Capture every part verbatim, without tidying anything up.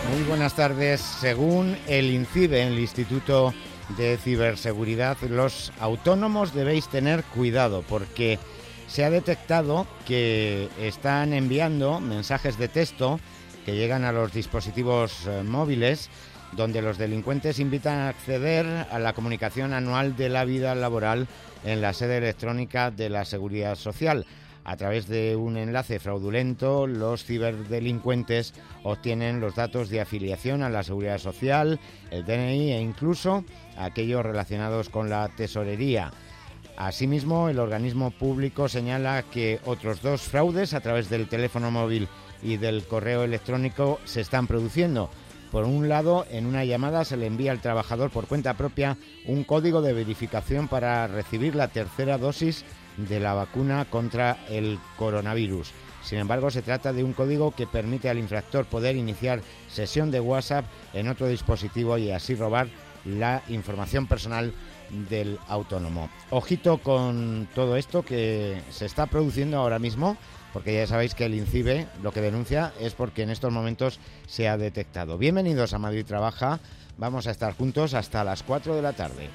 Muy buenas tardes. Según el INCIBE, el Instituto de Ciberseguridad, los autónomos debéis tener cuidado porque se ha detectado que están enviando mensajes de texto que llegan a los dispositivos eh, móviles, donde los delincuentes invitan a acceder a la comunicación anual de la vida laboral en la sede electrónica de la Seguridad Social. A través de un enlace fraudulento, los ciberdelincuentes obtienen los datos de afiliación a la Seguridad Social, el D N I e incluso aquellos relacionados con la tesorería. Asimismo, el organismo público señala que otros dos fraudes a través del teléfono móvil y del correo electrónico se están produciendo. Por un lado, en una llamada se le envía al trabajador por cuenta propia un código de verificación para recibir la tercera dosis de la vacuna contra el coronavirus. Sin embargo, se trata de un código que permite al infractor poder iniciar sesión de WhatsApp en otro dispositivo y así robar la información personal del autónomo. Ojito con todo esto que se está produciendo ahora mismo, porque ya sabéis que el INCIBE lo que denuncia es porque en estos momentos se ha detectado. Bienvenidos a Madrid Trabaja. Vamos a estar juntos hasta las cuatro de la tarde.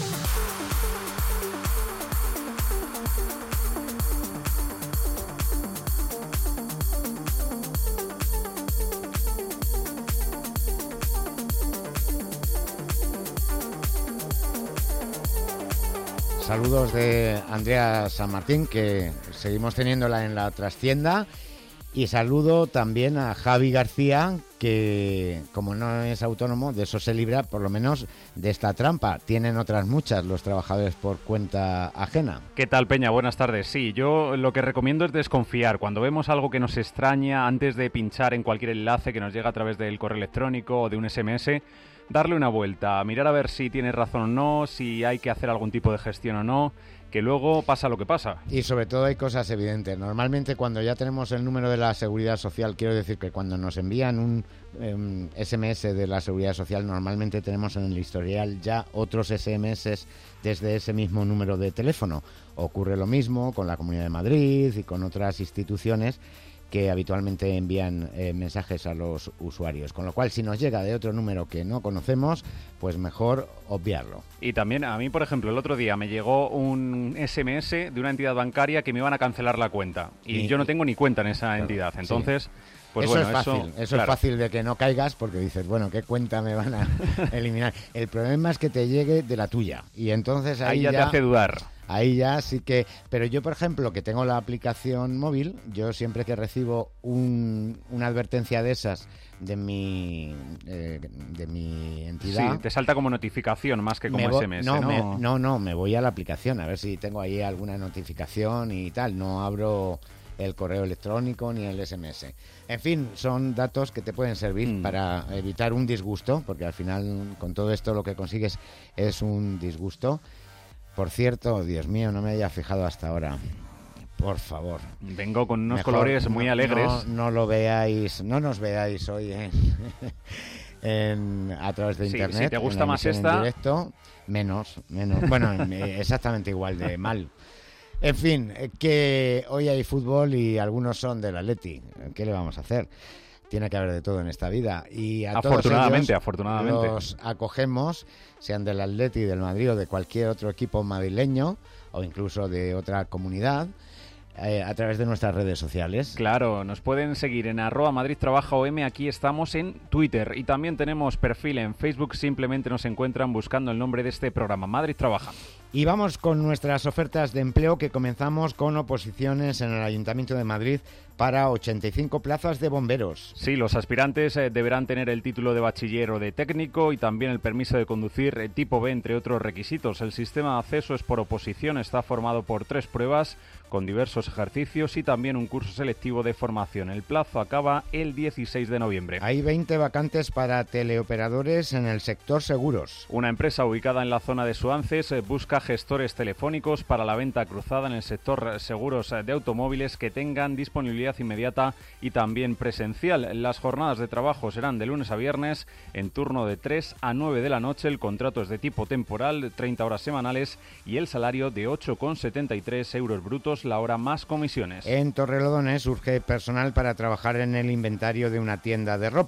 Saludos de Andrea San Martín, que seguimos teniéndola en la trastienda. Y saludo también a Javi García, que como no es autónomo, de eso se libra por lo menos de esta trampa. Tienen otras muchas los trabajadores por cuenta ajena. ¿Qué tal, Peña? Buenas tardes. Sí, yo lo que recomiendo es desconfiar. Cuando vemos algo que nos extraña, antes de pinchar en cualquier enlace que nos llega a través del correo electrónico o de un ese eme ese, darle una vuelta, mirar a ver si tiene razón o no, si hay que hacer algún tipo de gestión o no, que luego pasa lo que pasa. Y sobre todo hay cosas evidentes. Normalmente cuando ya tenemos el número de la Seguridad Social, quiero decir que cuando nos envían un eh, ese eme ese de la Seguridad Social, normalmente tenemos en el historial ya otros ese eme ese desde ese mismo número de teléfono. Ocurre lo mismo con la Comunidad de Madrid y con otras instituciones que habitualmente envían eh, mensajes a los usuarios. Con lo cual, si nos llega de otro número que no conocemos, pues mejor obviarlo. Y también a mí, por ejemplo, el otro día me llegó un ese eme ese de una entidad bancaria que me iban a cancelar la cuenta. Y, y yo no tengo ni cuenta en esa claro, entidad. Entonces, sí. pues eso bueno, es fácil. Eso, eso claro. es fácil de que no caigas porque dices, bueno, ¿qué cuenta me van a eliminar? El problema es que te llegue de la tuya. Y entonces ahí, ahí ya, ya te hace dudar. Ahí ya sí que... Pero yo, por ejemplo, que tengo la aplicación móvil, yo siempre que recibo un, una advertencia de esas de mi eh, de mi entidad... Sí, te salta como notificación más que como ese eme ese, no, ¿no? Me, no, no, me voy a la aplicación a ver si tengo ahí alguna notificación y tal. No abro el correo electrónico ni el ese eme ese. En fin, son datos que te pueden servir mm. para evitar un disgusto, porque al final con todo esto lo que consigues es un disgusto. Por cierto, Dios mío, no me haya fijado hasta ahora. Por favor. Vengo con unos Mejor colores muy no, alegres. No, no lo veáis, no nos veáis hoy en, en, a través de sí, internet. Si te gusta más esta... En directo, menos, menos. Bueno, exactamente igual de mal. En fin, que hoy hay fútbol y algunos son del Atleti. ¿Qué le vamos a hacer? Tiene que haber de todo en esta vida. Y a afortunadamente, todos ellos afortunadamente. los acogemos, sean del Atleti, del Madrid o de cualquier otro equipo madrileño o incluso de otra comunidad, eh, a través de nuestras redes sociales. Claro, nos pueden seguir en arroba Madrid Trabaja O M, aquí estamos en Twitter y también tenemos perfil en Facebook, simplemente nos encuentran buscando el nombre de este programa, Madrid Trabaja. Y vamos con nuestras ofertas de empleo, que comenzamos con oposiciones en el Ayuntamiento de Madrid para ochenta y cinco plazas de bomberos. Sí, los aspirantes eh, deberán tener el título de bachiller o de técnico y también el permiso de conducir eh, tipo B, entre otros requisitos. El sistema de acceso es por oposición, está formado por tres pruebas con diversos ejercicios y también un curso selectivo de formación. El plazo acaba el dieciséis de noviembre. Hay veinte vacantes para teleoperadores en el sector seguros. Una empresa ubicada en la zona de Suances eh, busca gestores telefónicos para la venta cruzada en el sector seguros de automóviles que tengan disponibilidad inmediata y también presencial. Las jornadas de trabajo serán de lunes a viernes en turno de tres a nueve de la noche. El contrato es de tipo temporal, de treinta horas semanales y el salario de ocho con setenta y tres euros brutos la hora más comisiones. En Torrelodones urge personal para trabajar en el inventario de una tienda de ropa.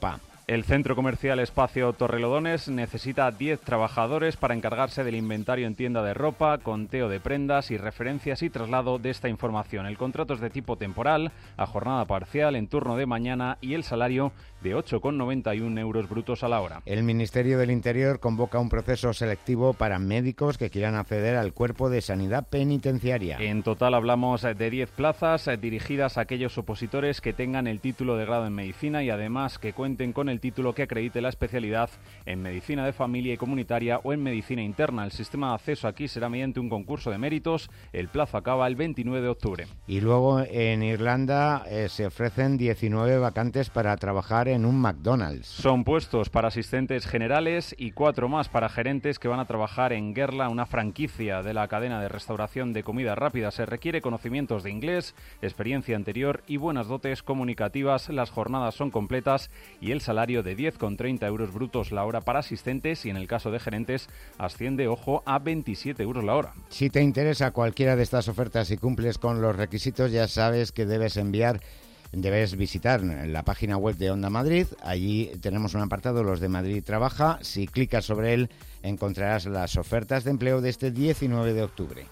El centro comercial Espacio Torrelodones necesita diez trabajadores para encargarse del inventario en tienda de ropa, conteo de prendas y referencias y traslado de esta información. El contrato es de tipo temporal, a jornada parcial, en turno de mañana y el salario de ocho con noventa y uno euros brutos a la hora. El Ministerio del Interior convoca un proceso selectivo para médicos que quieran acceder al Cuerpo de Sanidad Penitenciaria. En total hablamos de diez plazas dirigidas a aquellos opositores que tengan el título de grado en medicina y además que cuenten con el título que acredite la especialidad en medicina de familia y comunitaria o en medicina interna. El sistema de acceso aquí será mediante un concurso de méritos. El plazo acaba el veintinueve de octubre. Y luego en Irlanda eh, se ofrecen diecinueve vacantes para trabajar en un McDonald's. Son puestos para asistentes generales y cuatro más para gerentes que van a trabajar en Gerla, una franquicia de la cadena de restauración de comida rápida. Se requiere conocimientos de inglés, experiencia anterior y buenas dotes comunicativas. Las jornadas son completas y el salario de diez con treinta euros brutos la hora para asistentes y en el caso de gerentes asciende, ojo, a veintisiete euros la hora. Si te interesa cualquiera de estas ofertas y cumples con los requisitos, ya sabes que debes enviar Debes visitar la página web de Onda Madrid. Allí tenemos un apartado, los de Madrid Trabaja. Si clicas sobre él, encontrarás las ofertas de empleo de este diecinueve de octubre.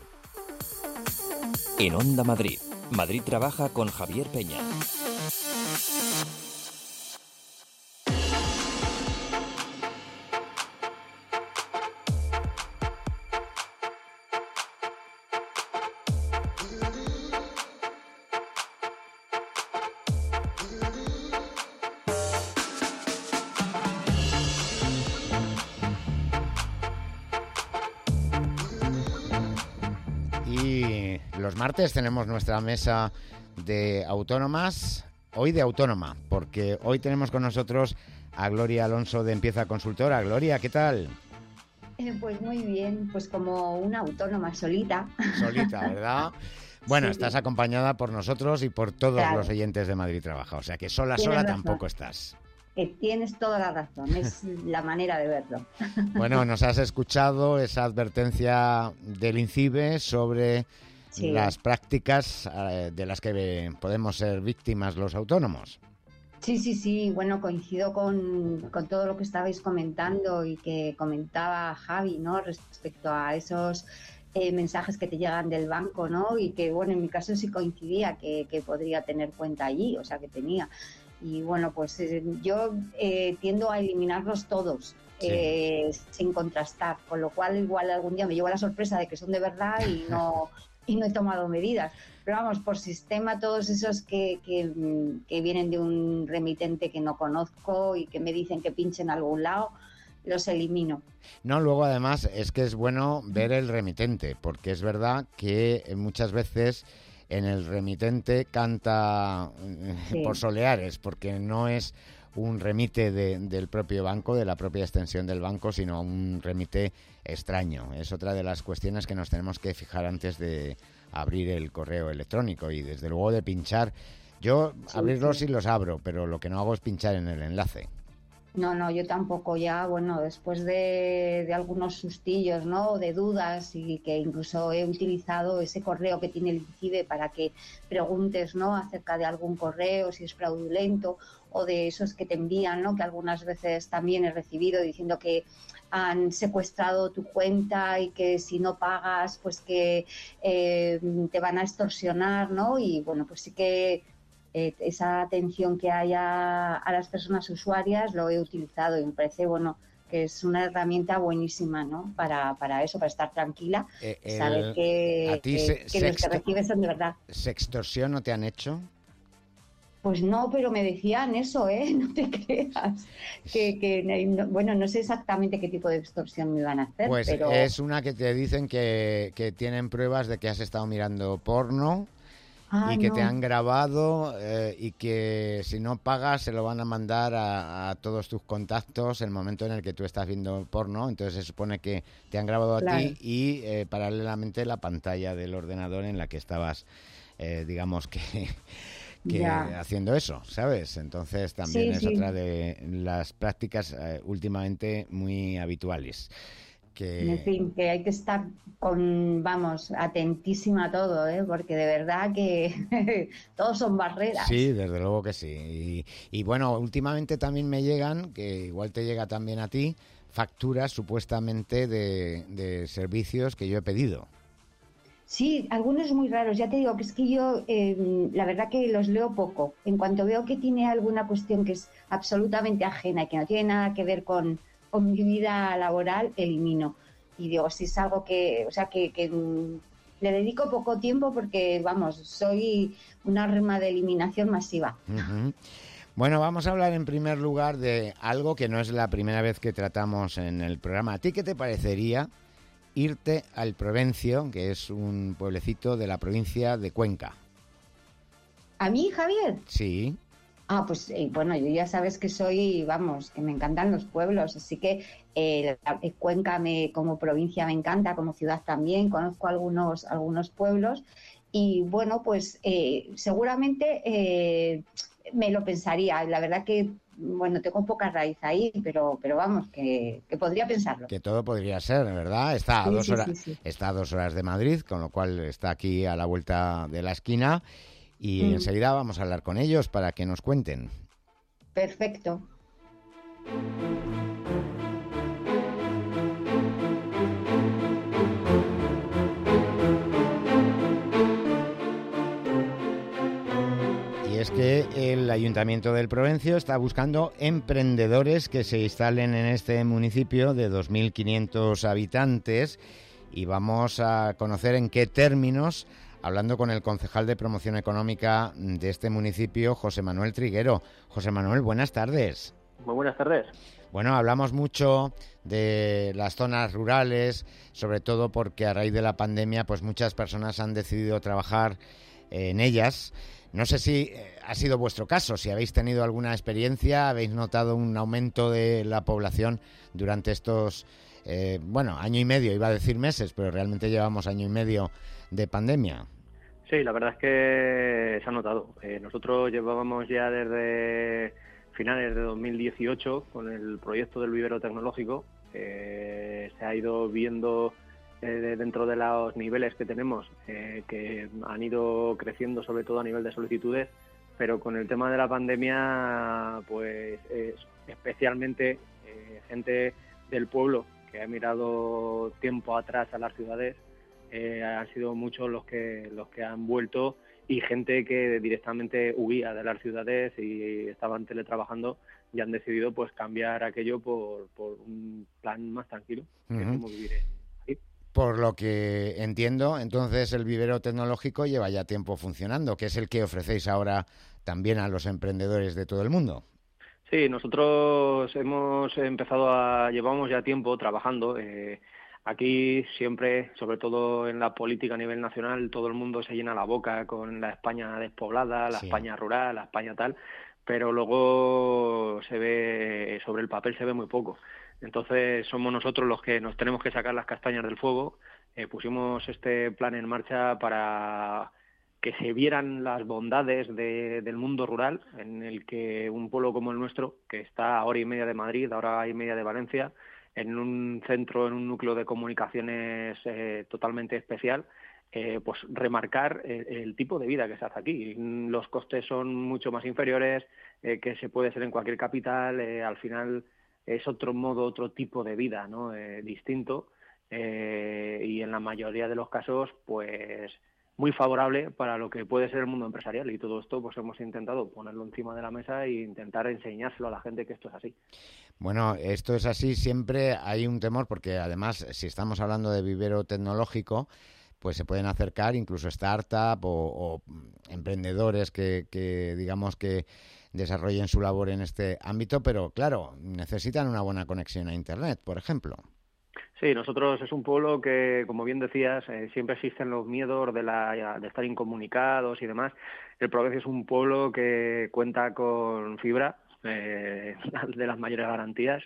En Onda Madrid, Madrid Trabaja con Javier Peña. Y los martes tenemos nuestra mesa de autónomas, hoy de autónoma, porque hoy tenemos con nosotros a Gloria Alonso de Empieza Consultora. Gloria, ¿qué tal? Eh, pues muy bien, pues como una autónoma solita. Solita, ¿verdad? Bueno, sí, estás acompañada por nosotros y por todos claro. los oyentes de Madrid Trabaja, o sea que sola, Tienes sola razón. tampoco estás. Eh, tienes toda la razón, es la manera de verlo. Bueno, nos has escuchado esa advertencia del INCIBE sobre sí. las prácticas eh, de las que podemos ser víctimas los autónomos. Sí, sí, sí, bueno, coincido con, con todo lo que estabais comentando y que comentaba Javi, ¿no? Respecto a esos eh, mensajes que te llegan del banco, ¿no? Y que, bueno, en mi caso sí coincidía que, que podría tener cuenta allí, o sea, que tenía. Y bueno, pues eh, yo eh, tiendo a eliminarlos todos sí. eh, sin contrastar, con lo cual igual algún día me llevo la sorpresa de que son de verdad y no y no he tomado medidas. Pero vamos, por sistema, todos esos que, que, que vienen de un remitente que no conozco y que me dicen que pinchen a algún lado, los elimino. No, luego además es que es bueno ver el remitente, porque es verdad que muchas veces en el remitente canta sí. por soleares, porque no es un remite de, del propio banco, de la propia extensión del banco, sino un remite extraño. Es otra de las cuestiones que nos tenemos que fijar antes de abrir el correo electrónico y desde luego de pinchar. Yo sí, abrirlos sí. sí los abro, pero lo que no hago es pinchar en el enlace. No, no, yo tampoco ya, bueno, después de, de algunos sustillos, ¿no?, de dudas y que incluso he utilizado ese correo que tiene el INCIBE para que preguntes, ¿no?, acerca de algún correo, si es fraudulento o de esos que te envían, ¿no?, que algunas veces también he recibido diciendo que han secuestrado tu cuenta y que si no pagas, pues que eh, te van a extorsionar, ¿no?, y bueno, pues sí que Eh, esa atención que haya a las personas usuarias lo he utilizado y me parece bueno que es una herramienta buenísima, ¿no?, para, para eso, para estar tranquila, eh, el, saber que, que, se, que los que recibes son de verdad. ¿Sextorsión no te han hecho? Pues no, pero me decían eso, ¿eh? No te creas. Que, que no, bueno, no sé exactamente qué tipo de extorsión me iban a hacer, pues pero... es una que te dicen que, que tienen pruebas de que has estado mirando porno. Ah, y que no. te han grabado eh, y que si no pagas se lo van a mandar a, a todos tus contactos el momento en el que tú estás viendo porno. Entonces se supone que te han grabado a claro. ti y eh, paralelamente la pantalla del ordenador en la que estabas, eh, digamos que, que haciendo eso, ¿sabes? Entonces también sí, es sí. otra de las prácticas eh, últimamente muy habituales. Que... En fin, que hay que estar con, vamos, atentísima a todo, ¿eh? Porque de verdad que todos son barreras. Sí, desde luego que sí. Y, y bueno, últimamente también me llegan, que igual te llega también a ti, facturas supuestamente de, de servicios que yo he pedido. Sí, algunos muy raros. Ya te digo que es que yo, eh, la verdad que los leo poco. En cuanto veo que tiene alguna cuestión que es absolutamente ajena y que no tiene nada que ver con, con mi vida laboral, elimino. Y digo, si es algo que, o sea, que, que mm, le dedico poco tiempo porque, vamos, soy una arma de eliminación masiva. Uh-huh. Bueno, vamos a hablar en primer lugar de algo que no es la primera vez que tratamos en el programa. ¿A ti qué te parecería irte al Provencio, que es un pueblecito de la provincia de Cuenca? ¿A mí, Javier? Sí. Ah, pues eh, bueno, yo ya sabes que soy, vamos, que me encantan los pueblos, así que eh, Cuenca me, como provincia me encanta, como ciudad también, conozco algunos, algunos pueblos y bueno, pues eh, seguramente eh, me lo pensaría. La verdad que, bueno, tengo poca raíz ahí, pero, pero vamos, que, que podría pensarlo. Que todo podría ser, ¿verdad? Está a, sí, dos sí, horas, sí, sí. está a dos horas de Madrid, con lo cual está aquí a la vuelta de la esquina. Y Mm. enseguida vamos a hablar con ellos para que nos cuenten. Perfecto. Y es que el Ayuntamiento del Provencio está buscando emprendedores que se instalen en este municipio de dos mil quinientos habitantes y vamos a conocer en qué términos, hablando con el concejal de promoción económica de este municipio, José Manuel Triguero. José Manuel, buenas tardes. Muy buenas tardes. Bueno, hablamos mucho de las zonas rurales, sobre todo porque a raíz de la pandemia, pues muchas personas han decidido trabajar en ellas. No sé si ha sido vuestro caso, si habéis tenido alguna experiencia, habéis notado un aumento de la población durante estos, eh, bueno, año y medio, iba a decir meses, pero realmente llevamos año y medio de pandemia. Sí, la verdad es que se ha notado. Eh, nosotros llevábamos ya desde finales de dos mil dieciocho con el proyecto del vivero tecnológico. Eh, se ha ido viendo eh, dentro de los niveles que tenemos, eh, que han ido creciendo sobre todo a nivel de solicitudes, pero con el tema de la pandemia, pues eh, especialmente eh, gente del pueblo que ha mirado tiempo atrás a las ciudades, eh, han sido muchos los que los que han vuelto, y gente que directamente huía de las ciudades y estaban teletrabajando y han decidido pues cambiar aquello por, por un plan más tranquilo, que uh-huh. es como vivir aquí. Por lo que entiendo, entonces el vivero tecnológico lleva ya tiempo funcionando, que es el que ofrecéis ahora también a los emprendedores de todo el mundo. Sí, nosotros hemos empezado a, llevamos ya tiempo trabajando. Eh, aquí siempre, sobre todo en la política a nivel nacional, todo el mundo se llena la boca con la España despoblada, la sí. España rural, la España tal, pero luego se ve, sobre el papel se ve muy poco. Entonces somos nosotros los que nos tenemos que sacar las castañas del fuego. Eh, pusimos este plan en marcha para que se vieran las bondades de, del mundo rural, en el que un pueblo como el nuestro, que está a hora y media de Madrid, a hora y media de Valencia, en un centro, en un núcleo de comunicaciones eh, totalmente especial, eh, pues remarcar el, el tipo de vida que se hace aquí. Los costes son mucho más inferiores, eh, que se puede ser en cualquier capital, eh, al final es otro modo, otro tipo de vida, ¿no? Eh, distinto, eh, y en la mayoría de los casos, pues muy favorable para lo que puede ser el mundo empresarial, y todo esto pues hemos intentado ponerlo encima de la mesa e intentar enseñárselo a la gente que esto es así. Bueno, esto es así, siempre hay un temor porque además si estamos hablando de vivero tecnológico, pues se pueden acercar incluso startup o, o emprendedores que, que digamos que desarrollen su labor en este ámbito, pero claro, necesitan una buena conexión a Internet, por ejemplo. Sí, nosotros es un pueblo que, como bien decías, eh, siempre existen los miedos de, la, de estar incomunicados y demás. El Provencio es un pueblo que cuenta con fibra, eh, de las mayores garantías,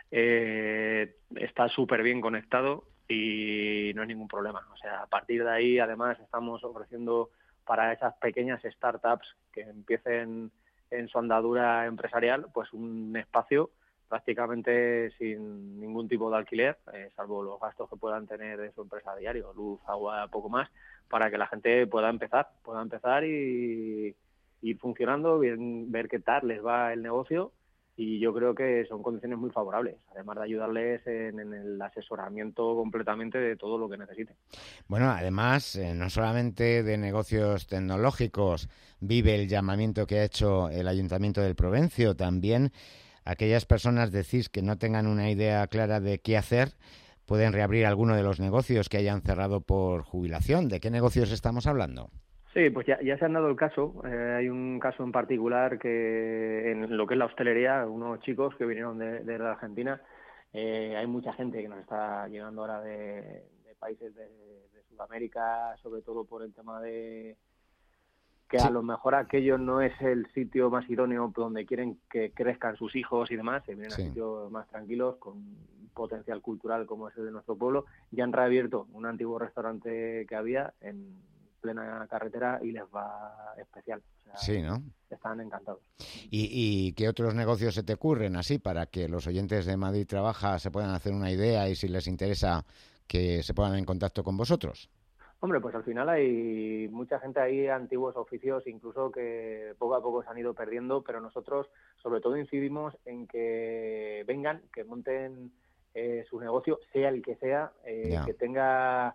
eh, está súper bien conectado y no hay ningún problema. O sea, a partir de ahí, además, estamos ofreciendo para esas pequeñas startups que empiecen en su andadura empresarial, pues un espacio prácticamente sin ningún tipo de alquiler, eh, salvo los gastos que puedan tener de su empresa a diario, luz, agua, poco más, para que la gente pueda empezar, pueda empezar y ir funcionando, bien, ver qué tal les va el negocio, y yo creo que son condiciones muy favorables, además de ayudarles en, en el asesoramiento completamente de todo lo que necesiten. Bueno, además, eh, no solamente de negocios tecnológicos vive el llamamiento que ha hecho el Ayuntamiento del Provencio, también aquellas personas, decís, que no tengan una idea clara de qué hacer, pueden reabrir alguno de los negocios que hayan cerrado por jubilación. ¿De qué negocios estamos hablando? Sí, pues ya, ya se han dado el caso. Eh, hay un caso en particular que en lo que es la hostelería, unos chicos que vinieron de, de la Argentina, eh, hay mucha gente que nos está llegando ahora de, de países de, de Sudamérica, sobre todo por el tema de que sí. A lo mejor aquello no es el sitio más idóneo donde quieren que crezcan sus hijos y demás, se vienen sí. a sitios más tranquilos, con potencial cultural como es el de nuestro pueblo, y han reabierto un antiguo restaurante que había en plena carretera y les va especial. O sea, sí, ¿no? Están encantados. ¿Y, ¿Y qué otros negocios se te ocurren así para que los oyentes de Madrid Trabaja se puedan hacer una idea y si les interesa que se pongan en contacto con vosotros? Hombre, pues al final hay mucha gente ahí, antiguos oficios incluso que poco a poco se han ido perdiendo, pero nosotros sobre todo incidimos en que vengan, que monten eh, su negocio, sea el que sea, eh, que tenga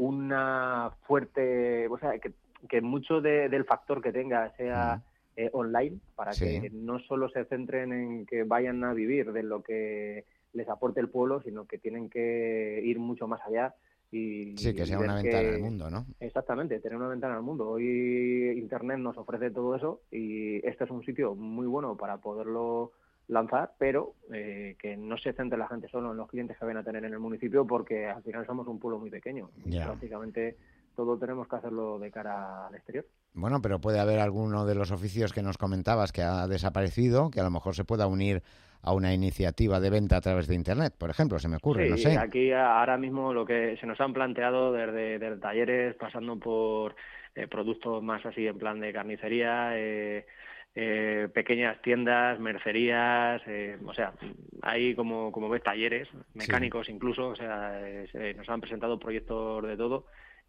una fuerte, o sea, que, que mucho de, del factor que tenga sea uh-huh. eh, online, para sí. que no solo se centren en que vayan a vivir de lo que les aporte el pueblo, sino que tienen que ir mucho más allá. Y, sí, que sea una que, ventana al mundo, ¿no? Exactamente, tener una ventana al mundo. Hoy Internet nos ofrece todo eso y este es un sitio muy bueno para poderlo lanzar, pero eh, que no se centre la gente solo en los clientes que van a tener en el municipio, porque al final somos un pueblo muy pequeño. Yeah. Prácticamente todo tenemos que hacerlo de cara al exterior. Bueno, pero puede haber alguno de los oficios que nos comentabas que ha desaparecido, que a lo mejor se pueda unir a una iniciativa de venta a través de Internet, por ejemplo, se me ocurre, sí, no sé. Aquí ahora mismo lo que se nos han planteado desde, desde talleres, pasando por eh, productos más así en plan de carnicería, eh, eh, pequeñas tiendas, mercerías, eh, o sea, hay como, como ves talleres, mecánicos sí. incluso, o sea, eh, se, nos han presentado proyectos de todo.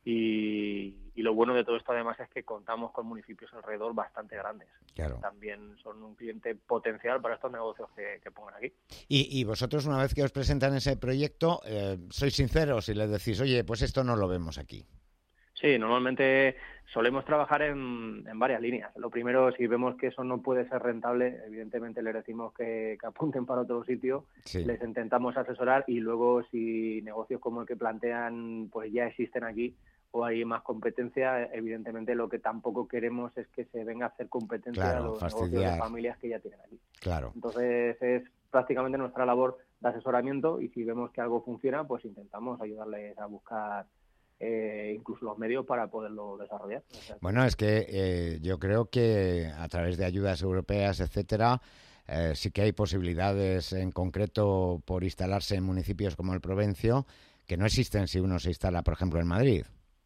Y, y lo bueno de todo esto además es que contamos con municipios alrededor bastante grandes. Claro. También son un cliente potencial para estos negocios que, que pongan aquí. Y, y vosotros, una vez que os presentan ese proyecto, eh, sois sinceros y les decís, oye, pues esto no lo vemos aquí. Sí, normalmente solemos trabajar en, en varias líneas. Lo primero, si vemos que eso no puede ser rentable, evidentemente les decimos que, que apunten para otro sitio, sí. les intentamos asesorar y luego si negocios como el que plantean pues ya existen aquí o hay más competencia, evidentemente lo que tampoco queremos es que se venga a hacer competencia claro, a los fastidiar. negocios de familias que ya tienen aquí. Claro. Entonces es prácticamente nuestra labor de asesoramiento y si vemos que algo funciona, pues intentamos ayudarles a buscar Eh, incluso los medios para poderlo desarrollar. Bueno, es que eh, yo creo que a través de ayudas europeas, etcétera, eh, sí que hay posibilidades en concreto por instalarse en municipios como el Provencio que no existen si uno se instala, por ejemplo, en Madrid.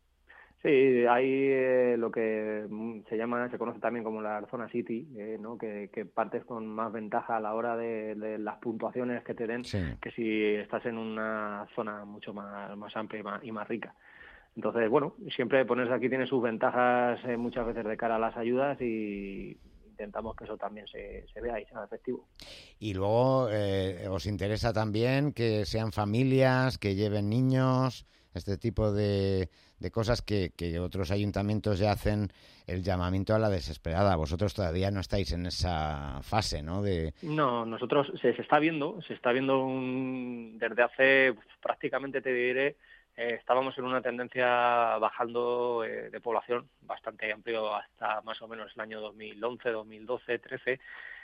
Sí, hay eh, lo que se llama, se conoce también como la zona City, eh, ¿no? que, que partes con más ventaja a la hora de, de las puntuaciones que te den sí. que si estás en una zona mucho más, más amplia y más, y más rica. Entonces, bueno, siempre ponerse aquí tiene sus ventajas eh, muchas veces de cara a las ayudas y intentamos que eso también se, se vea y sea efectivo. Y luego, eh, ¿os interesa también que sean familias, que lleven niños, este tipo de, de cosas que, que otros ayuntamientos ya hacen el llamamiento a la desesperada? Vosotros todavía no estáis en esa fase, ¿no? De... No, nosotros se, se está viendo, se está viendo un, desde hace pues, prácticamente te diré, Eh, estábamos en una tendencia bajando eh, de población bastante amplio hasta más o menos el año dos mil once, dos mil doce, trece.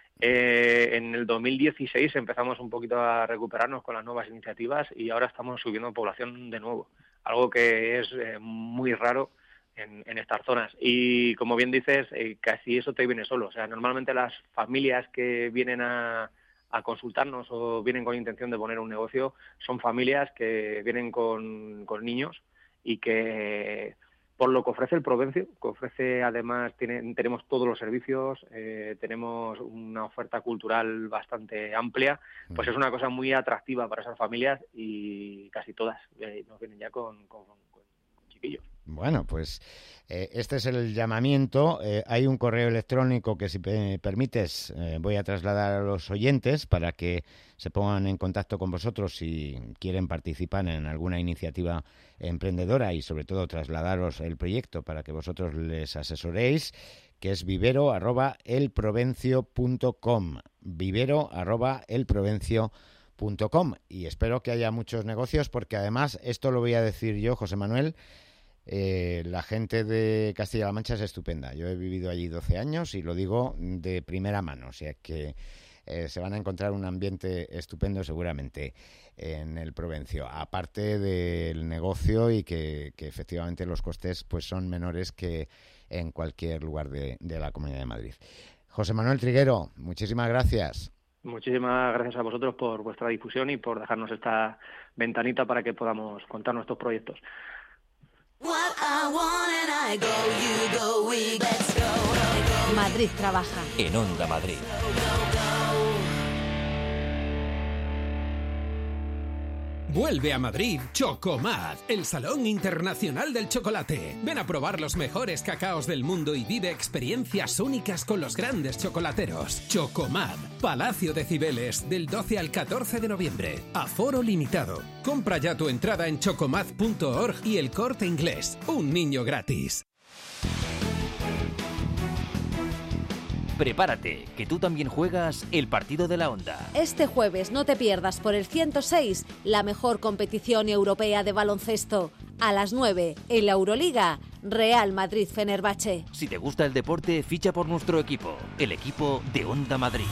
Eh, en el dos mil dieciséis empezamos un poquito a recuperarnos con las nuevas iniciativas y ahora estamos subiendo población de nuevo, algo que es eh, muy raro en, en estas zonas. Y como bien dices, eh, casi eso te viene solo. O sea, normalmente las familias que vienen a a consultarnos o vienen con intención de poner un negocio, son familias que vienen con, con niños y que por lo que ofrece el Provencio, que ofrece además, tiene, tenemos todos los servicios, eh, tenemos una oferta cultural bastante amplia, pues es una cosa muy atractiva para esas familias y casi todas eh, nos vienen ya con, con, con chiquillos. Bueno, pues eh, este es el llamamiento. Eh, hay un correo electrónico que, si me permites, eh, voy a trasladar a los oyentes para que se pongan en contacto con vosotros si quieren participar en alguna iniciativa emprendedora y, sobre todo, trasladaros el proyecto para que vosotros les asesoréis, que es vivero arroba elprovencio punto com, vivero arroba elprovencio punto com. Y espero que haya muchos negocios, porque además, esto lo voy a decir yo, José Manuel, Eh, la gente de Castilla-La Mancha es estupenda. Yo he vivido allí doce años y lo digo de primera mano, o sea que eh, se van a encontrar un ambiente estupendo seguramente en el Provencio, aparte del negocio, y que, que efectivamente los costes pues son menores que en cualquier lugar de, de la Comunidad de Madrid. José Manuel Triguero, muchísimas gracias. Muchísimas gracias a vosotros por vuestra difusión y por dejarnos esta ventanita para que podamos contar nuestros proyectos. Madrid trabaja. En Onda Madrid. Vuelve a Madrid Chocomad, el Salón Internacional del Chocolate. Ven a probar los mejores cacaos del mundo y vive experiencias únicas con los grandes chocolateros. Chocomad, Palacio de Cibeles, del doce al catorce de noviembre. Aforo limitado. Compra ya tu entrada en chocomad punto org y El Corte Inglés. Un niño gratis. Prepárate, que tú también juegas el partido de la Onda. Este jueves no te pierdas por el ciento seis la mejor competición europea de baloncesto. A las nueve, en la Euroliga, Real Madrid-Fenerbahce. Si te gusta el deporte, ficha por nuestro equipo, el equipo de Onda Madrid.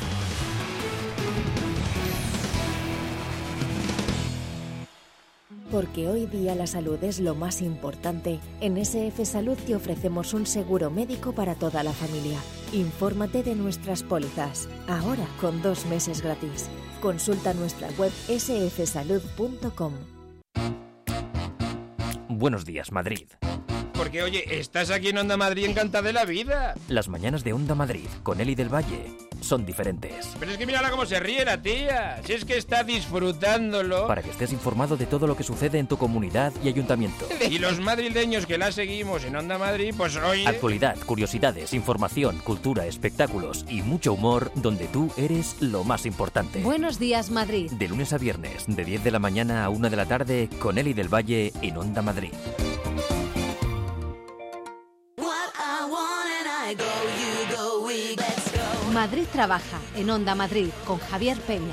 Porque hoy día la salud es lo más importante, en S F Salud te ofrecemos un seguro médico para toda la familia. Infórmate de nuestras pólizas, ahora con dos meses gratis. Consulta nuestra web ese efe salud punto com. Buenos días, Madrid. Porque, oye, estás aquí en Onda Madrid encantada de la vida. Las mañanas de Onda Madrid, con Eli del Valle, son diferentes. Pero es que mírala cómo se ríe la tía. Si es que está disfrutándolo. Para que estés informado de todo lo que sucede en tu comunidad y ayuntamiento. Y los madrileños que la seguimos en Onda Madrid, pues hoy... Actualidad, curiosidades, información, cultura, espectáculos y mucho humor, donde tú eres lo más importante. Buenos días, Madrid. De lunes a viernes, de diez de la mañana a una de la tarde, con Eli del Valle en Onda Madrid. Madrid trabaja, en Onda Madrid, con Javier Peña.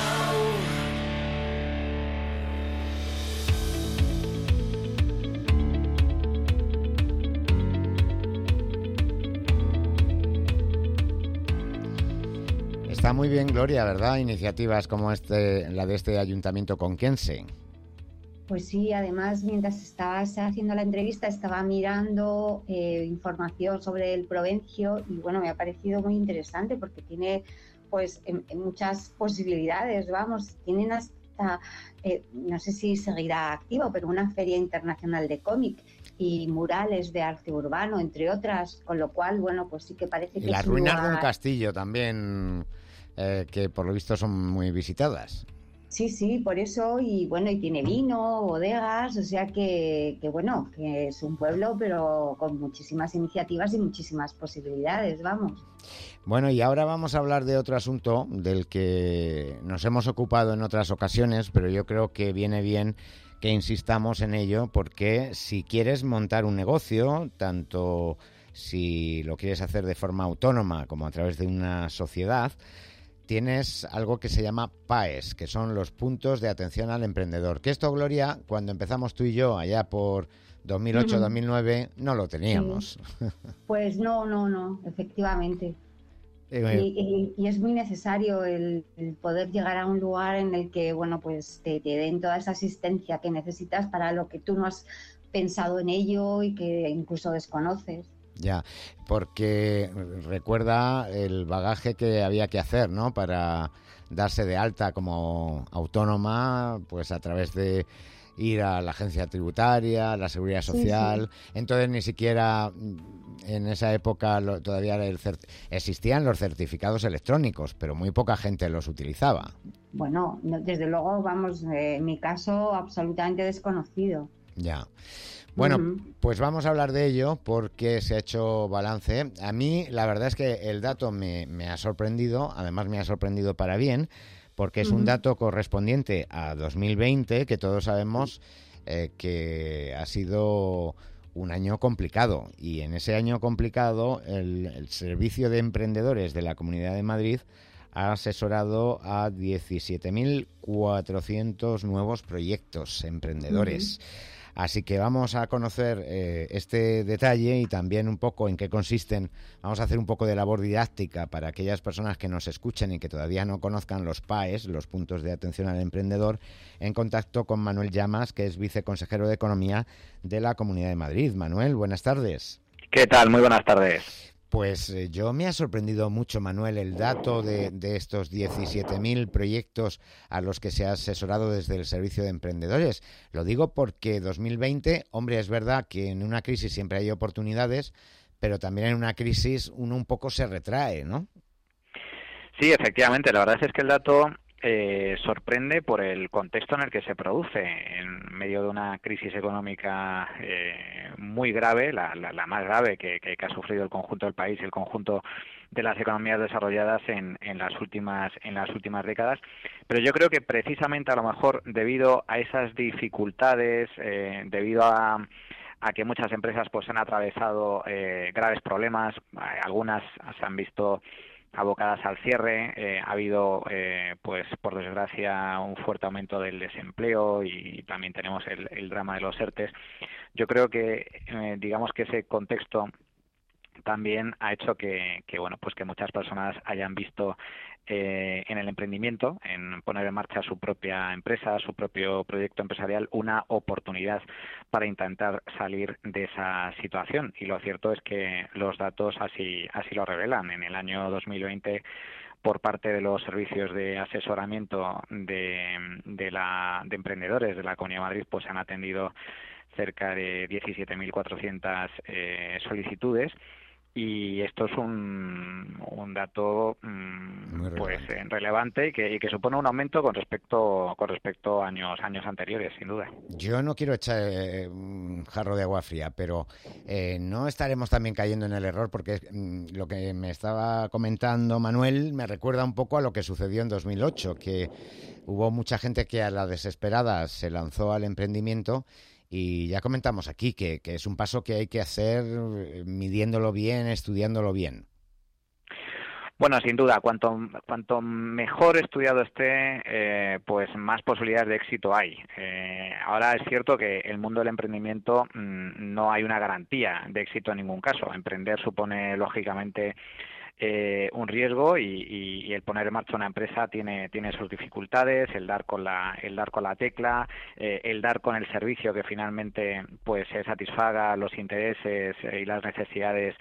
Está muy bien, Gloria, ¿verdad? Iniciativas como este, la de este ayuntamiento conquense. Pues sí, además, mientras estabas haciendo la entrevista, estaba mirando eh, información sobre el Provencio y, bueno, me ha parecido muy interesante porque tiene, pues, en, en muchas posibilidades, vamos, tienen hasta, eh, no sé si seguirá activo, pero una feria internacional de cómic y murales de arte urbano, entre otras, con lo cual, bueno, pues sí que parece que... Y las es un ruinas lugar... de un castillo también, eh, que por lo visto son muy visitadas. Sí, sí, por eso, y bueno, y tiene vino, bodegas, o sea que, que bueno, que es un pueblo, pero con muchísimas iniciativas y muchísimas posibilidades, vamos. Bueno, y ahora vamos a hablar de otro asunto del que nos hemos ocupado en otras ocasiones, pero yo creo que viene bien que insistamos en ello, porque si quieres montar un negocio, tanto si lo quieres hacer de forma autónoma como a través de una sociedad, tienes algo que se llama P A E S, que son los puntos de atención al emprendedor. Que esto, Gloria, cuando empezamos tú y yo, allá por dos mil ocho dos mil nueve, uh-huh. no lo teníamos. Sí. Pues no, no, no, efectivamente. Eh, y, y, y es muy necesario el, el poder llegar a un lugar en el que, bueno, pues te, te den toda esa asistencia que necesitas para lo que tú no has pensado en ello y que incluso desconoces. Ya, porque recuerda el bagaje que había que hacer, ¿no? Para darse de alta como autónoma, pues a través de ir a la agencia tributaria, a la seguridad social. Sí, sí. Entonces ni siquiera en esa época lo, todavía el cert- existían los certificados electrónicos, pero muy poca gente los utilizaba. Bueno, no, desde luego, vamos, eh, en mi caso absolutamente desconocido. Ya. Bueno, uh-huh. pues vamos a hablar de ello porque se ha hecho balance. A mí la verdad es que el dato me, me ha sorprendido, además me ha sorprendido para bien, porque es uh-huh. un dato correspondiente a dos mil veinte, que todos sabemos eh, que ha sido un año complicado. Y en ese año complicado, el, el Servicio de Emprendedores de la Comunidad de Madrid ha asesorado a diecisiete mil cuatrocientos nuevos proyectos emprendedores. Uh-huh. Así que vamos a conocer eh, este detalle y también un poco en qué consisten. Vamos a hacer un poco de labor didáctica para aquellas personas que nos escuchen y que todavía no conozcan los P A E S, los puntos de atención al emprendedor, en contacto con Manuel Llamas, que es viceconsejero de Economía de la Comunidad de Madrid. Manuel, buenas tardes. ¿Qué tal? Muy buenas tardes. Pues eh, yo me ha sorprendido mucho, Manuel, el dato de, de estos diecisiete mil proyectos a los que se ha asesorado desde el Servicio de Emprendedores. Lo digo porque dos mil veinte, hombre, es verdad que en una crisis siempre hay oportunidades, pero también en una crisis uno un poco se retrae, ¿no? Sí, efectivamente. La verdad es que el dato eh, sorprende por el contexto en el que se produce, en medio de una crisis económica eh, muy grave, la, la, la más grave que, que, que ha sufrido el conjunto del país y el conjunto de las economías desarrolladas en, en las últimas en las últimas décadas. Pero yo creo que precisamente a lo mejor debido a esas dificultades, eh, debido a a que muchas empresas pues han atravesado eh, graves problemas, algunas se han visto abocadas al cierre, eh, ha habido, eh, pues por desgracia, un fuerte aumento del desempleo y también tenemos el, el drama de los ERTES. Yo creo que, eh, digamos que ese contexto también ha hecho que, que bueno, pues que muchas personas hayan visto eh, en el emprendimiento, en poner en marcha su propia empresa, su propio proyecto empresarial, una oportunidad para intentar salir de esa situación. Y lo cierto es que los datos así así lo revelan. En el año dos mil veinte, por parte de los servicios de asesoramiento de, de, la, de emprendedores de la Comunidad de Madrid, pues se han atendido cerca de diecisiete mil cuatrocientas eh, solicitudes. Y esto es un, un dato mmm, pues relevante, relevante y, que, y que supone un aumento con respecto con respecto a años años anteriores, sin duda. Yo no quiero echar eh, un jarro de agua fría, pero eh, no estaremos también cayendo en el error, porque mmm, lo que me estaba comentando Manuel me recuerda un poco a lo que sucedió en dos mil ocho, que hubo mucha gente que a la desesperada se lanzó al emprendimiento. Y ya comentamos aquí que, que es un paso que hay que hacer midiéndolo bien, estudiándolo bien. Bueno, sin duda, cuanto cuanto mejor estudiado esté, eh, pues más posibilidades de éxito hay. Eh, ahora es cierto que el mundo del emprendimiento mmm, no hay una garantía de éxito en ningún caso. Emprender supone, lógicamente, Eh, un riesgo y, y, y el poner en marcha una empresa tiene tiene sus dificultades, el dar con la el dar con la tecla, eh, el dar con el servicio que finalmente pues se satisfaga los intereses y las necesidades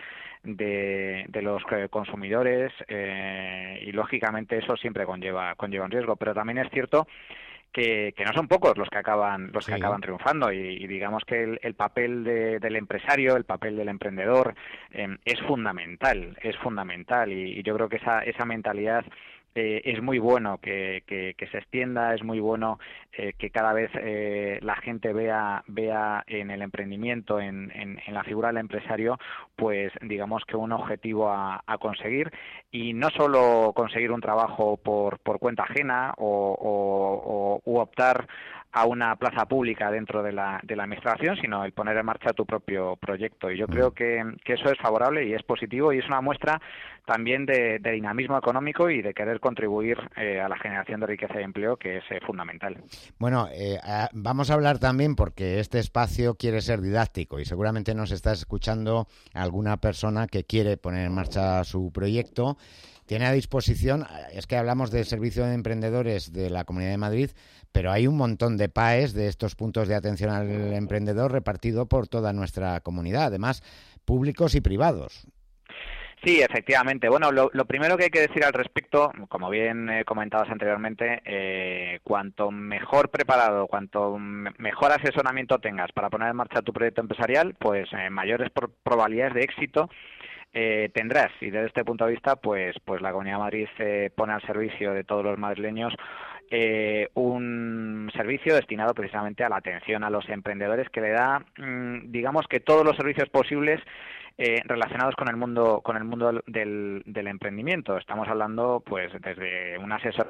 de, de los consumidores eh, y lógicamente eso siempre conlleva conlleva un riesgo, pero también es cierto que, que no son pocos los que acaban los sí. que acaban triunfando y, y digamos que el, el papel de, del empresario, el papel del emprendedor eh, es fundamental, es fundamental y, y yo creo que esa esa mentalidad Eh, es muy bueno que, que, que se extienda, es muy bueno eh, que cada vez eh, la gente vea vea en el emprendimiento, en, en, en la figura del empresario, pues digamos que un objetivo a, a conseguir y no solo conseguir un trabajo por, por cuenta ajena o, o, o u optar a una plaza pública dentro de la, de la administración, sino el poner en marcha tu propio proyecto. Y yo creo que, que eso es favorable y es positivo y es una muestra también de, de dinamismo económico y de querer contribuir eh, a la generación de riqueza y empleo, que es eh, fundamental. Bueno, eh, a, vamos a hablar también, porque este espacio quiere ser didáctico y seguramente nos está escuchando alguna persona que quiere poner en marcha su proyecto. Tiene a disposición, es que hablamos del Servicio de Emprendedores de la Comunidad de Madrid, pero hay un montón de P A E S, de estos puntos de atención al emprendedor, repartido por toda nuestra comunidad, además públicos y privados. Sí, efectivamente. Bueno, lo, lo primero que hay que decir al respecto, como bien eh, comentabas anteriormente, eh, cuanto mejor preparado, cuanto me- mejor asesoramiento tengas para poner en marcha tu proyecto empresarial, pues eh, mayores pro- probabilidades de éxito eh, tendrás. Y desde este punto de vista, pues, pues la Comunidad de Madrid eh, pone al servicio de todos los madrileños eh, un servicio destinado precisamente a la atención a los emprendedores, que le da, mmm, digamos que todos los servicios posibles eh, relacionados con el mundo con el mundo del, del emprendimiento. Estamos hablando, pues, desde un asesor.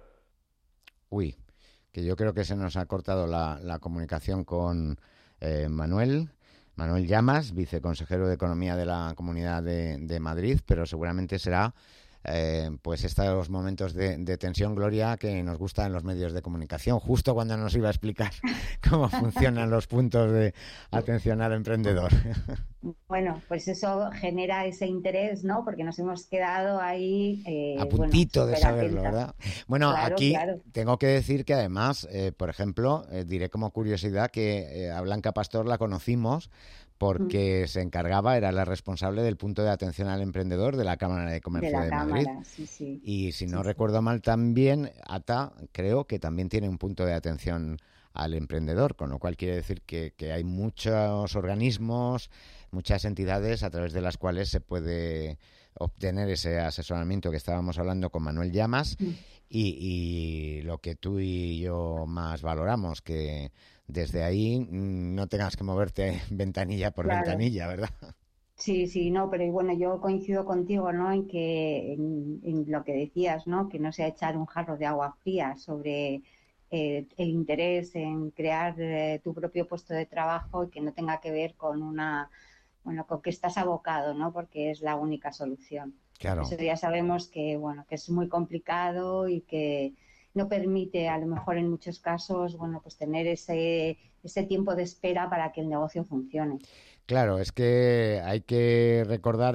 Uy, que yo creo que se nos ha cortado la, la comunicación con eh, Manuel. Manuel Llamas, viceconsejero de Economía de la Comunidad de, de Madrid, pero seguramente será eh, pues estos momentos de, de tensión, Gloria, que nos gusta en los medios de comunicación, justo cuando nos iba a explicar cómo funcionan los puntos de atención al emprendedor. Bueno, pues eso genera ese interés, ¿no? Porque nos hemos quedado ahí eh, a puntito bueno, de saberlo, ¿verdad? Bueno, claro, aquí claro. tengo que decir que además, eh, por ejemplo, eh, diré como curiosidad que eh, a Blanca Pastor la conocimos porque mm. se encargaba, era la responsable del punto de atención al emprendedor de la Cámara de Comercio de, de Madrid. Cámara, sí, sí. Y si no sí, recuerdo sí. mal, también ATA creo que también tiene un punto de atención al emprendedor, con lo cual quiere decir que, que hay muchos organismos, muchas entidades a través de las cuales se puede obtener ese asesoramiento que estábamos hablando con Manuel Llamas mm. y, y lo que tú y yo más valoramos, que desde ahí no tengas que moverte ventanilla por claro. ventanilla, ¿verdad? Sí, sí, no, pero bueno, yo coincido contigo, ¿no? En que en, en lo que decías, ¿no? Que no sea echar un jarro de agua fría sobre eh, el interés en crear eh, tu propio puesto de trabajo y que no tenga que ver con una, bueno, con que estás abocado, ¿no? Porque es la única solución. Claro. Eso ya sabemos que, bueno, que es muy complicado y que no permite, a lo mejor en muchos casos, bueno, pues tener ese ese tiempo de espera para que el negocio funcione. Claro, es que hay que recordar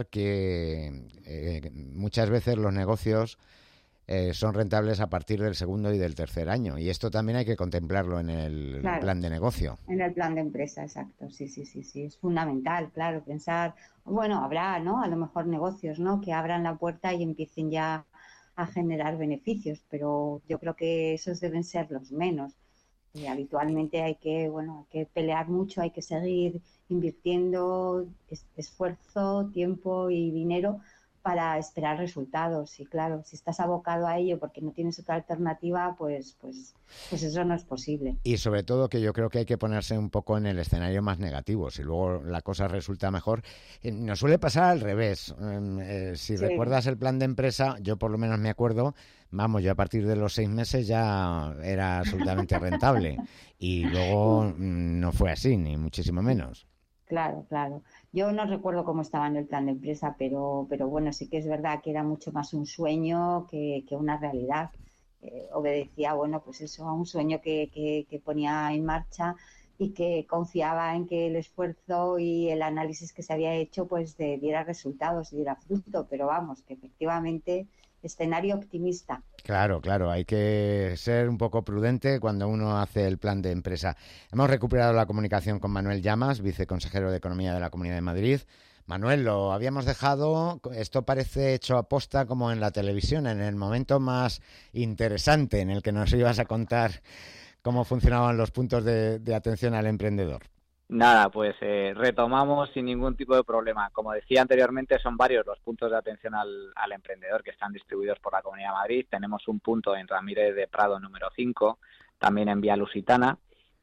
que eh, muchas veces los negocios eh, son rentables a partir del segundo y del tercer año, y esto también hay que contemplarlo en el claro, plan de negocio. En el plan de empresa, exacto, sí, sí, sí, sí, es fundamental, claro, pensar, bueno, habrá, ¿no? A lo mejor negocios, ¿no? Que abran la puerta y empiecen ya a generar beneficios, pero yo creo que esos deben ser los menos. Y habitualmente hay que, bueno, hay que pelear mucho, hay que seguir invirtiendo es- esfuerzo, tiempo y dinero para esperar resultados. Y claro, si estás abocado a ello porque no tienes otra alternativa, pues, pues, pues eso no es posible. Y sobre todo que yo creo que hay que ponerse un poco en el escenario más negativo. Si luego la cosa resulta mejor, eh, nos suele pasar al revés. Eh, eh, si Sí. recuerdas el plan de empresa, yo por lo menos me acuerdo, vamos, yo a partir de los seis meses ya era absolutamente rentable. Y luego mm, no fue así, ni muchísimo menos. Claro, claro. Yo no recuerdo cómo estaba en el plan de empresa, pero, pero bueno, sí que es verdad que era mucho más un sueño que, que una realidad. Eh, obedecía, bueno, pues eso, a un sueño que, que, que ponía en marcha y que confiaba en que el esfuerzo y el análisis que se había hecho pues de, diera resultados, diera fruto, pero vamos, que efectivamente escenario optimista. Claro, claro, hay que ser un poco prudente cuando uno hace el plan de empresa. Hemos recuperado la comunicación con Manuel Llamas, viceconsejero de Economía de la Comunidad de Madrid. Manuel, lo habíamos dejado, esto parece hecho a posta como en la televisión, en el momento más interesante en el que nos ibas a contar cómo funcionaban los puntos de, de atención al emprendedor. Nada, pues eh, retomamos sin ningún tipo de problema. Como decía anteriormente, son varios los puntos de atención al, al emprendedor que están distribuidos por la Comunidad de Madrid. Tenemos un punto en Ramírez de Prado número cinco, también en Vía Lusitana,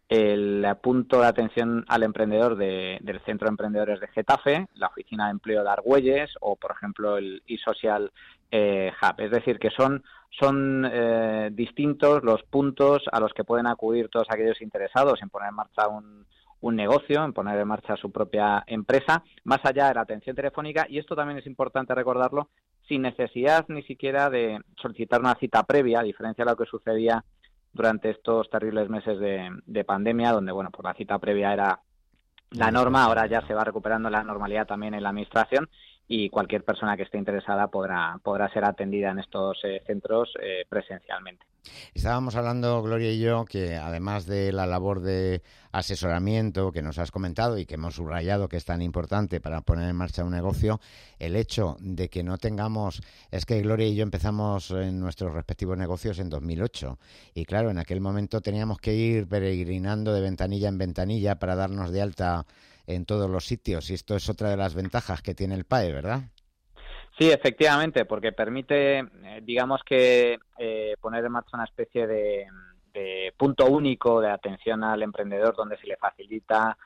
el punto de atención al emprendedor de, del Centro de Emprendedores de Getafe, la Oficina de Empleo de Argüelles o, por ejemplo, el eSocial eh, Hub. Es decir, que son, son eh, distintos los puntos a los que pueden acudir todos aquellos interesados en poner en marcha un un negocio, en poner en marcha su propia empresa, más allá de la atención telefónica, y esto también es importante recordarlo, sin necesidad ni siquiera de solicitar una cita previa, a diferencia de lo que sucedía durante estos terribles meses de, de pandemia, donde bueno, pues la cita previa era la norma, ahora ya se va recuperando la normalidad también en la administración, y cualquier persona que esté interesada podrá, podrá ser atendida en estos eh, centros eh, presencialmente. Estábamos hablando, Gloria y yo, que además de la labor de asesoramiento que nos has comentado y que hemos subrayado que es tan importante para poner en marcha un negocio, el hecho de que no tengamos... Es que Gloria y yo empezamos en nuestros respectivos negocios en dos mil ocho y claro, en aquel momento teníamos que ir peregrinando de ventanilla en ventanilla para darnos de alta en todos los sitios y esto es otra de las ventajas que tiene el P A E, ¿verdad? Sí, efectivamente, porque permite, eh, digamos que, eh, poner en marcha una especie de, de punto único de atención al emprendedor donde se le facilita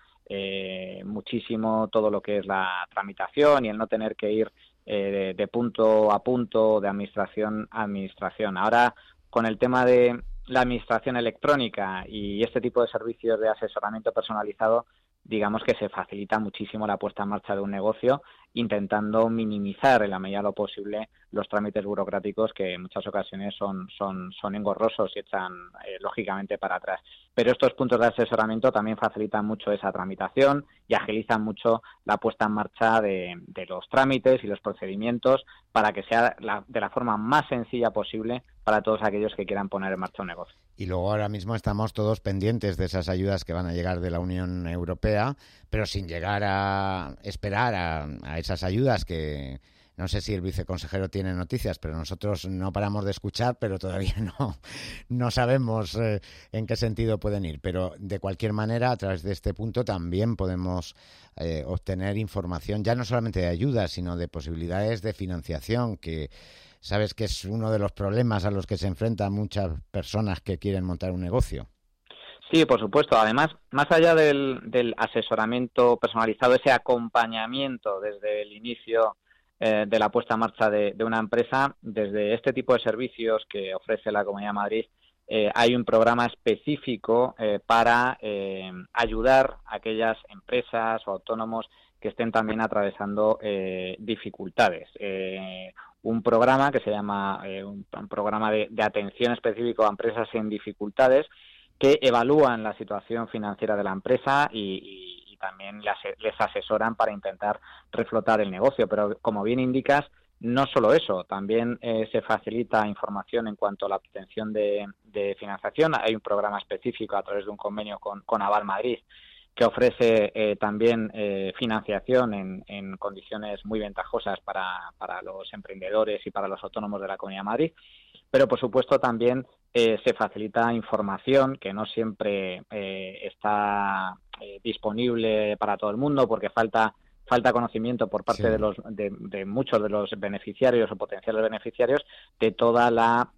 eh, muchísimo todo lo que es la tramitación y el no tener que ir eh, de, de punto a punto, de administración a administración. Ahora, con el tema de la administración electrónica y este tipo de servicios de asesoramiento personalizado, digamos que se facilita muchísimo la puesta en marcha de un negocio, intentando minimizar en la medida de lo posible los trámites burocráticos que en muchas ocasiones son son son engorrosos y echan eh, lógicamente para atrás. Pero estos puntos de asesoramiento también facilitan mucho esa tramitación y agilizan mucho la puesta en marcha de, de los trámites y los procedimientos para que sea la, de la forma más sencilla posible para todos aquellos que quieran poner en marcha un negocio. Y luego ahora mismo estamos todos pendientes de esas ayudas que van a llegar de la Unión Europea, pero sin llegar a esperar a, a esas ayudas que no sé si el viceconsejero tiene noticias, pero nosotros no paramos de escuchar, pero todavía no, no sabemos eh, en qué sentido pueden ir. Pero de cualquier manera, a través de este punto también podemos eh, obtener información, ya no solamente de ayudas, sino de posibilidades de financiación, que sabes que es uno de los problemas a los que se enfrentan muchas personas que quieren montar un negocio. Sí, por supuesto. Además, más allá del, del asesoramiento personalizado, ese acompañamiento desde el inicio eh, de la puesta en marcha de, de una empresa, desde este tipo de servicios que ofrece la Comunidad de Madrid, eh, hay un programa específico eh, para eh, ayudar a aquellas empresas o autónomos que estén también atravesando eh, dificultades. Eh, un programa que se llama eh, un, un programa de, de atención específico a empresas en dificultades, que evalúan la situación financiera de la empresa y, y, y también les, les asesoran para intentar reflotar el negocio. Pero, como bien indicas, no solo eso, también eh, se facilita información en cuanto a la obtención de, de financiación. Hay un programa específico a través de un convenio con, con Aval Madrid que ofrece eh, también eh, financiación en, en condiciones muy ventajosas para, para los emprendedores y para los autónomos de la Comunidad de Madrid. Pero, por supuesto, también eh, se facilita información que no siempre eh, está eh, disponible para todo el mundo porque falta falta conocimiento por parte sí. de los de, de muchos de los beneficiarios o potenciales beneficiarios de toda la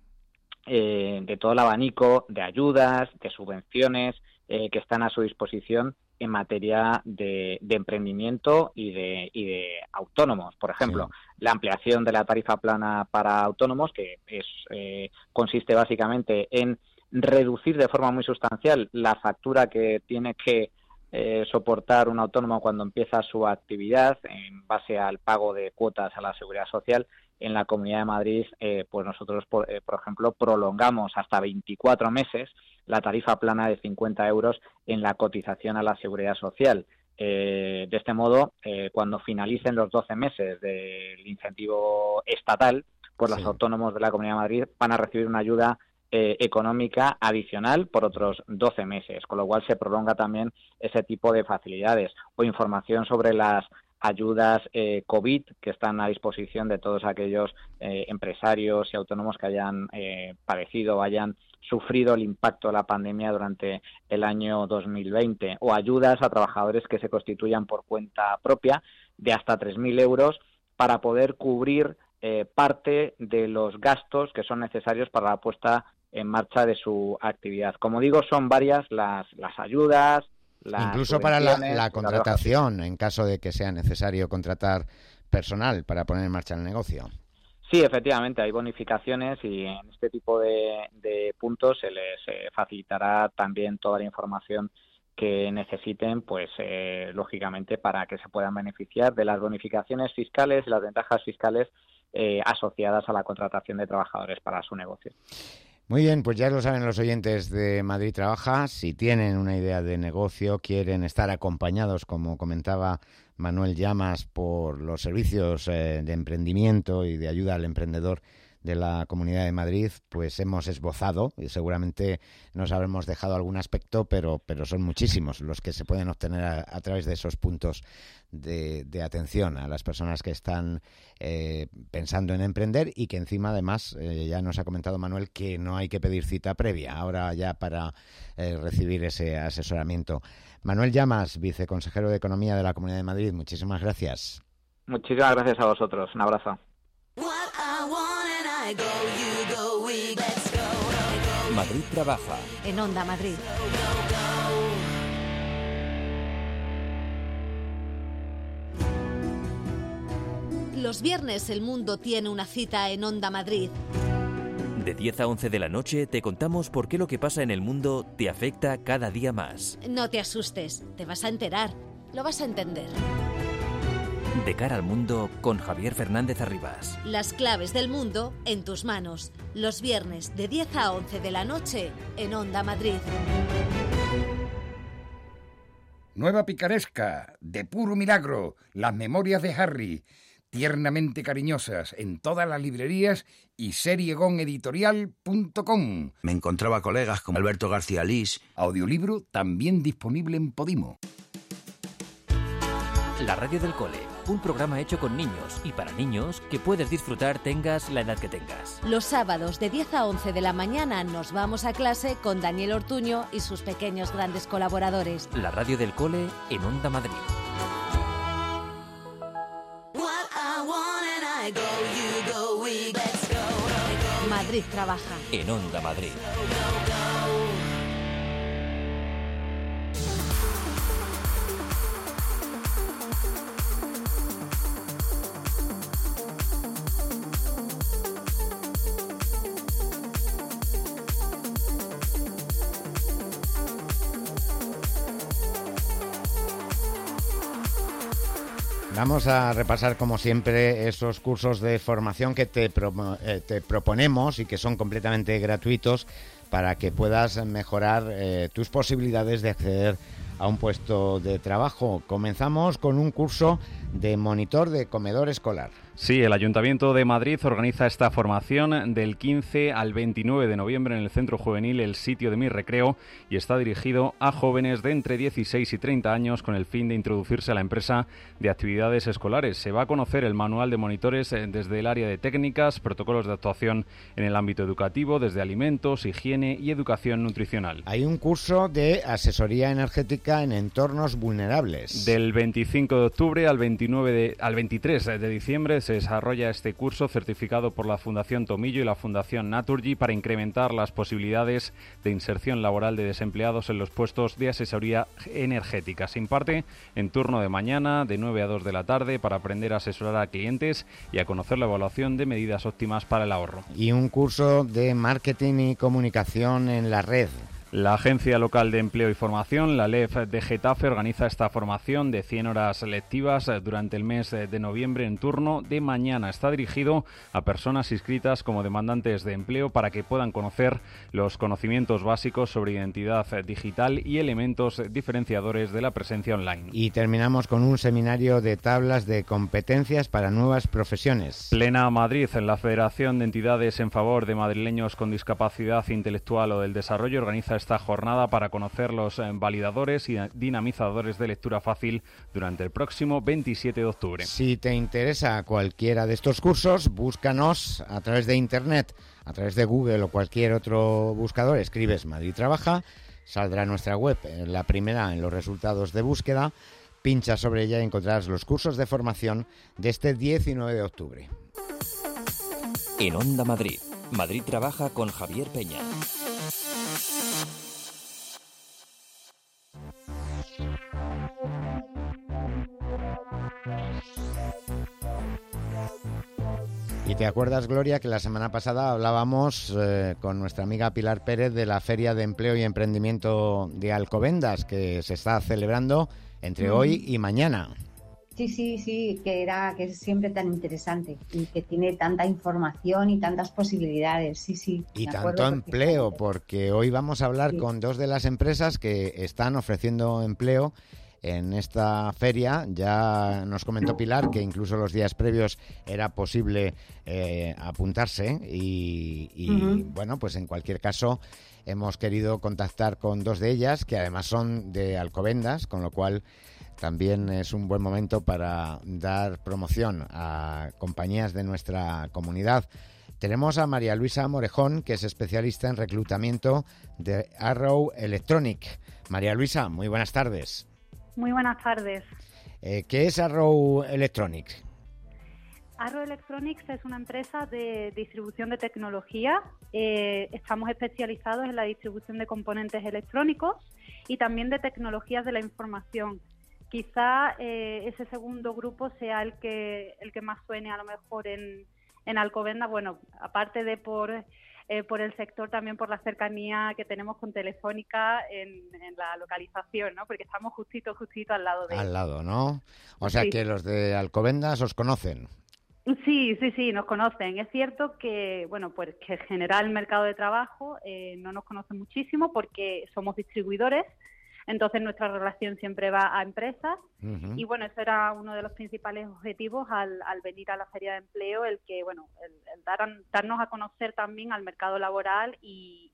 eh, de todo el abanico de ayudas, de subvenciones eh, que están a su disposición en materia de, de emprendimiento y de, y de autónomos. Por ejemplo, sí. la ampliación de la tarifa plana para autónomos, que es eh, consiste básicamente en reducir de forma muy sustancial la factura que tiene que eh, soportar un autónomo cuando empieza su actividad en base al pago de cuotas a la Seguridad Social. En la Comunidad de Madrid, eh, pues nosotros, por, eh, por ejemplo, prolongamos hasta veinticuatro meses la tarifa plana de cincuenta euros en la cotización a la Seguridad Social. Eh, de este modo, eh, cuando finalicen los doce meses del incentivo estatal, pues sí. los autónomos de la Comunidad de Madrid van a recibir una ayuda eh, económica adicional por otros doce meses, con lo cual se prolonga también ese tipo de facilidades o información sobre las ayudas eh, COVID que están a disposición de todos aquellos eh, empresarios y autónomos que hayan eh, padecido o hayan sufrido el impacto de la pandemia durante el año dos mil veinte, o ayudas a trabajadores que se constituyan por cuenta propia de hasta tres mil euros para poder cubrir eh, parte de los gastos que son necesarios para la puesta en marcha de su actividad. Como digo, son varias las, las ayudas, incluso para la, la contratación, en caso de que sea necesario contratar personal para poner en marcha el negocio. Sí, efectivamente, hay bonificaciones y en este tipo de, de puntos se les eh, facilitará también toda la información que necesiten, pues eh, lógicamente para que se puedan beneficiar de las bonificaciones fiscales y las ventajas fiscales eh, asociadas a la contratación de trabajadores para su negocio. Muy bien, pues ya lo saben los oyentes de Madrid Trabaja. Si tienen una idea de negocio, quieren estar acompañados, como comentaba Manuel Llamas, por los servicios eh, de emprendimiento y de ayuda al emprendedor de la Comunidad de Madrid, pues hemos esbozado, y seguramente nos habremos dejado algún aspecto, pero, pero son muchísimos los que se pueden obtener a, a través de esos puntos de, de atención a las personas que están eh, pensando en emprender y que encima, además, eh, ya nos ha comentado Manuel que no hay que pedir cita previa ahora ya para eh, recibir ese asesoramiento. Manuel Llamas, viceconsejero de Economía de la Comunidad de Madrid, muchísimas gracias. Muchísimas gracias a vosotros. Un abrazo. Madrid trabaja. En Onda Madrid. Los viernes el mundo tiene una cita en Onda Madrid. De diez a once de la noche te contamos por qué lo que pasa en el mundo te afecta cada día más. No te asustes, te vas a enterar, lo vas a entender. De cara al mundo con Javier Fernández Arribas. Las claves del mundo en tus manos. Los viernes de diez a once de la noche en Onda Madrid. Nueva picaresca, de puro milagro, las memorias de Harry, tiernamente cariñosas en todas las librerías y seriegon editorial punto com. Me encontraba colegas como Alberto García Lís. Audiolibro también disponible en Podimo. La radio del cole, un programa hecho con niños y para niños que puedes disfrutar tengas la edad que tengas. Los sábados de diez a once de la mañana nos vamos a clase con Daniel Ortuño y sus pequeños grandes colaboradores. La radio del cole en Onda Madrid. Madrid trabaja. En Onda Madrid. Vamos a repasar, como siempre, esos cursos de formación que te, pro, eh, te proponemos y que son completamente gratuitos para que puedas mejorar eh, tus posibilidades de acceder a un puesto de trabajo. Comenzamos con un curso de monitor de comedor escolar. Sí, el Ayuntamiento de Madrid organiza esta formación del quince al veintinueve de noviembre en el Centro Juvenil El Sitio de Mi Recreo y está dirigido a jóvenes de entre dieciséis y treinta años con el fin de introducirse a la empresa de actividades escolares. Se va a conocer el manual de monitores desde el área de técnicas, protocolos de actuación en el ámbito educativo, desde alimentos, higiene y educación nutricional. Hay un curso de asesoría energética en entornos vulnerables. Del veinticinco de octubre al veintinueve de, al veintitrés de diciembre se desarrolla este curso certificado por la Fundación Tomillo y la Fundación Naturgy para incrementar las posibilidades de inserción laboral de desempleados en los puestos de asesoría energética. Se imparte en turno de mañana de nueve a dos de la tarde para aprender a asesorar a clientes y a conocer la evaluación de medidas óptimas para el ahorro. Y un curso de marketing y comunicación en la red. La Agencia Local de Empleo y Formación, la L E F de Getafe, organiza esta formación de cien horas lectivas durante el mes de noviembre en turno de mañana. Está dirigido a personas inscritas como demandantes de empleo para que puedan conocer los conocimientos básicos sobre identidad digital y elementos diferenciadores de la presencia online. Y terminamos con un seminario de tablas de competencias para nuevas profesiones. Plena Madrid, la Federación de Entidades en Favor de Madrileños con Discapacidad Intelectual o del Desarrollo, organiza esta jornada para conocer los validadores y dinamizadores de lectura fácil durante el próximo veintisiete de octubre. Si te interesa cualquiera de estos cursos, búscanos a través de Internet, a través de Google o cualquier otro buscador, escribes Madrid Trabaja, saldrá nuestra web, la primera en los resultados de búsqueda, pincha sobre ella y encontrarás los cursos de formación de este diecinueve de octubre. En Onda Madrid, Madrid Trabaja con Javier Peña. Y te acuerdas, Gloria, que la semana pasada hablábamos eh, con nuestra amiga Pilar Pérez de la Feria de Empleo y Emprendimiento de Alcobendas, que se está celebrando entre mm. hoy y mañana. Sí, sí, sí, que era que es siempre tan interesante y que tiene tanta información y tantas posibilidades, sí, sí. Y tanto empleo, porque hoy vamos a hablar sí. con dos de las empresas que están ofreciendo empleo en esta feria. Ya nos comentó Pilar que incluso los días previos era posible eh, apuntarse y, y uh-huh. bueno, pues en cualquier caso hemos querido contactar con dos de ellas, que además son de Alcobendas, con lo cual también es un buen momento para dar promoción a compañías de nuestra comunidad. Tenemos a María Luisa Morejón, que es especialista en reclutamiento de Arrow Electronic. María Luisa, muy buenas tardes. Muy buenas tardes. Eh, ¿Qué es Arrow Electronic? Arrow Electronics es una empresa de distribución de tecnología. Eh, estamos especializados en la distribución de componentes electrónicos y también de tecnologías de la información. Quizá eh, ese segundo grupo sea el que el que más suene a lo mejor en, en Alcobendas, bueno, aparte de por eh, por el sector, también por la cercanía que tenemos con Telefónica en, en la localización, ¿no? Porque estamos justito, justito al lado de... Al lado, ¿no? O sea sí. que los de Alcobendas os conocen. Sí, sí, sí, nos conocen. Es cierto que, bueno, pues que en general el mercado de trabajo eh, no nos conoce muchísimo porque somos distribuidores. Entonces nuestra relación siempre va a empresas uh-huh. y bueno, eso era uno de los principales objetivos al, al venir a la Feria de Empleo, el que bueno, el, el dar, darnos a conocer también al mercado laboral y,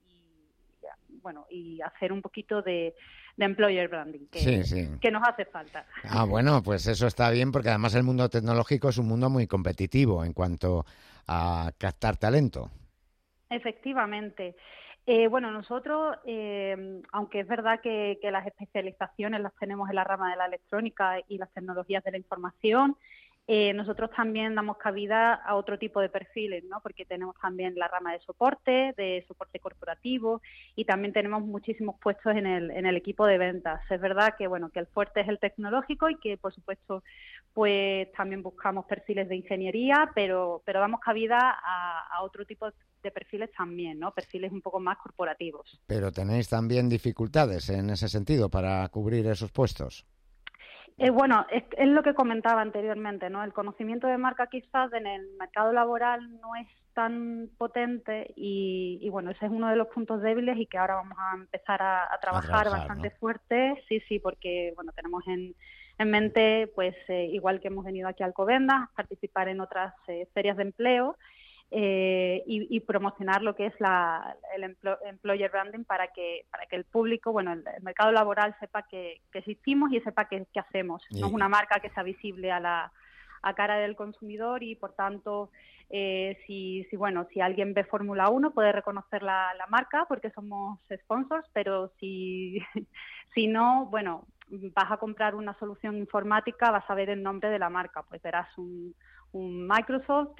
y bueno, y hacer un poquito de, de employer branding que, sí, sí. que nos hace falta. Ah, bueno, pues eso está bien porque además el mundo tecnológico es un mundo muy competitivo en cuanto a captar talento. Efectivamente. Eh, bueno, nosotros, eh, aunque es verdad que, que las especializaciones las tenemos en la rama de la electrónica y las tecnologías de la información, eh, nosotros también damos cabida a otro tipo de perfiles, ¿no? Porque tenemos también la rama de soporte, de soporte corporativo y también tenemos muchísimos puestos en el, en el equipo de ventas. Es verdad que, bueno, que el fuerte es el tecnológico y que, por supuesto, pues también buscamos perfiles de ingeniería, pero, pero damos cabida a, a otro tipo de de perfiles también, ¿no? Perfiles un poco más corporativos. Pero tenéis también dificultades en ese sentido para cubrir esos puestos. Eh, bueno, es, es lo que comentaba anteriormente, ¿no? El conocimiento de marca quizás en el mercado laboral no es tan potente y, y bueno, ese es uno de los puntos débiles y que ahora vamos a empezar a, a, trabajar, a trabajar bastante, ¿no? Fuerte, sí, sí, porque bueno, tenemos en, en mente, pues eh, igual que hemos venido aquí a Alcobendas, participar en otras eh, ferias de empleo. Eh, y, y promocionar lo que es la, el emplo, employer branding para que para que el público, bueno, el, el mercado laboral sepa que, que existimos y sepa qué hacemos. Sí. No es una marca que sea visible a la a cara del consumidor y, por tanto, eh, si, si bueno si alguien ve Fórmula uno puede reconocer la, la marca porque somos sponsors, pero si, si no, bueno, vas a comprar una solución informática, vas a ver el nombre de la marca, pues verás un un Microsoft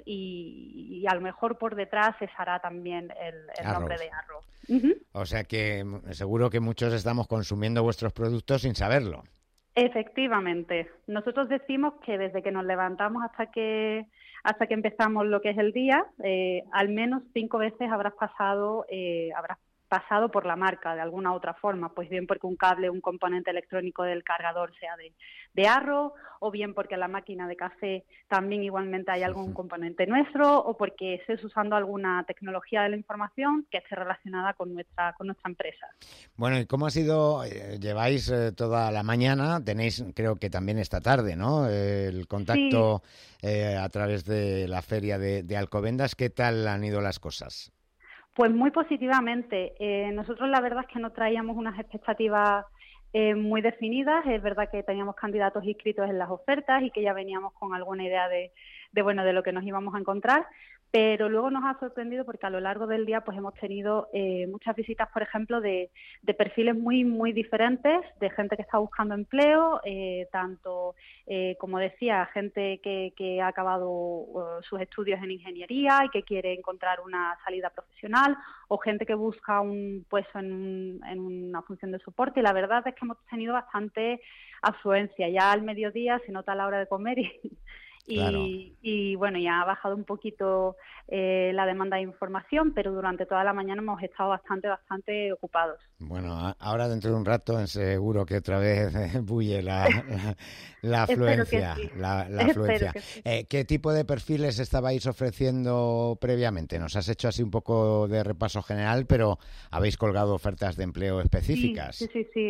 y, y a lo mejor por detrás se hará también el, el nombre de Arrow. Uh-huh. O sea que seguro que muchos estamos consumiendo vuestros productos sin saberlo. Efectivamente. Nosotros decimos que desde que nos levantamos hasta que hasta que empezamos lo que es el día, eh, al menos cinco veces habrás pasado eh, habrás pasado por la marca de alguna otra forma, pues bien porque un cable, un componente electrónico del cargador sea de, de Arrow, o bien porque en la máquina de café también igualmente hay algún componente nuestro, o porque estés usando alguna tecnología de la información que esté relacionada con nuestra con nuestra empresa. Bueno, ¿y cómo ha sido? Lleváis eh, toda la mañana, tenéis creo que también esta tarde, ¿no? Eh, el contacto sí. eh, a través de la feria de, de Alcobendas. ¿Qué tal han ido las cosas? Pues muy positivamente. Eh, nosotros la verdad es que no traíamos unas expectativas eh, muy definidas. Es verdad que teníamos candidatos inscritos en las ofertas y que ya veníamos con alguna idea de, de bueno de lo que nos íbamos a encontrar. Pero luego nos ha sorprendido porque a lo largo del día pues hemos tenido eh, muchas visitas, por ejemplo, de, de perfiles muy muy diferentes, de gente que está buscando empleo, eh, tanto, eh, como decía, gente que, que ha acabado uh, sus estudios en ingeniería y que quiere encontrar una salida profesional, o gente que busca un puesto en, un, en una función de soporte. Y la verdad es que hemos tenido bastante afluencia. Ya al mediodía se nota a la hora de comer y... Y, claro. y bueno, ya ha bajado un poquito eh, la demanda de información, pero durante toda la mañana hemos estado bastante, bastante ocupados. Bueno, ahora dentro de un rato seguro que otra vez eh, bulle la, la, la afluencia. Sí. La, la afluencia. Sí. Eh, ¿Qué tipo de perfiles estabais ofreciendo previamente? Nos has hecho así un poco de repaso general, pero habéis colgado ofertas de empleo específicas. Sí, sí, sí. sí.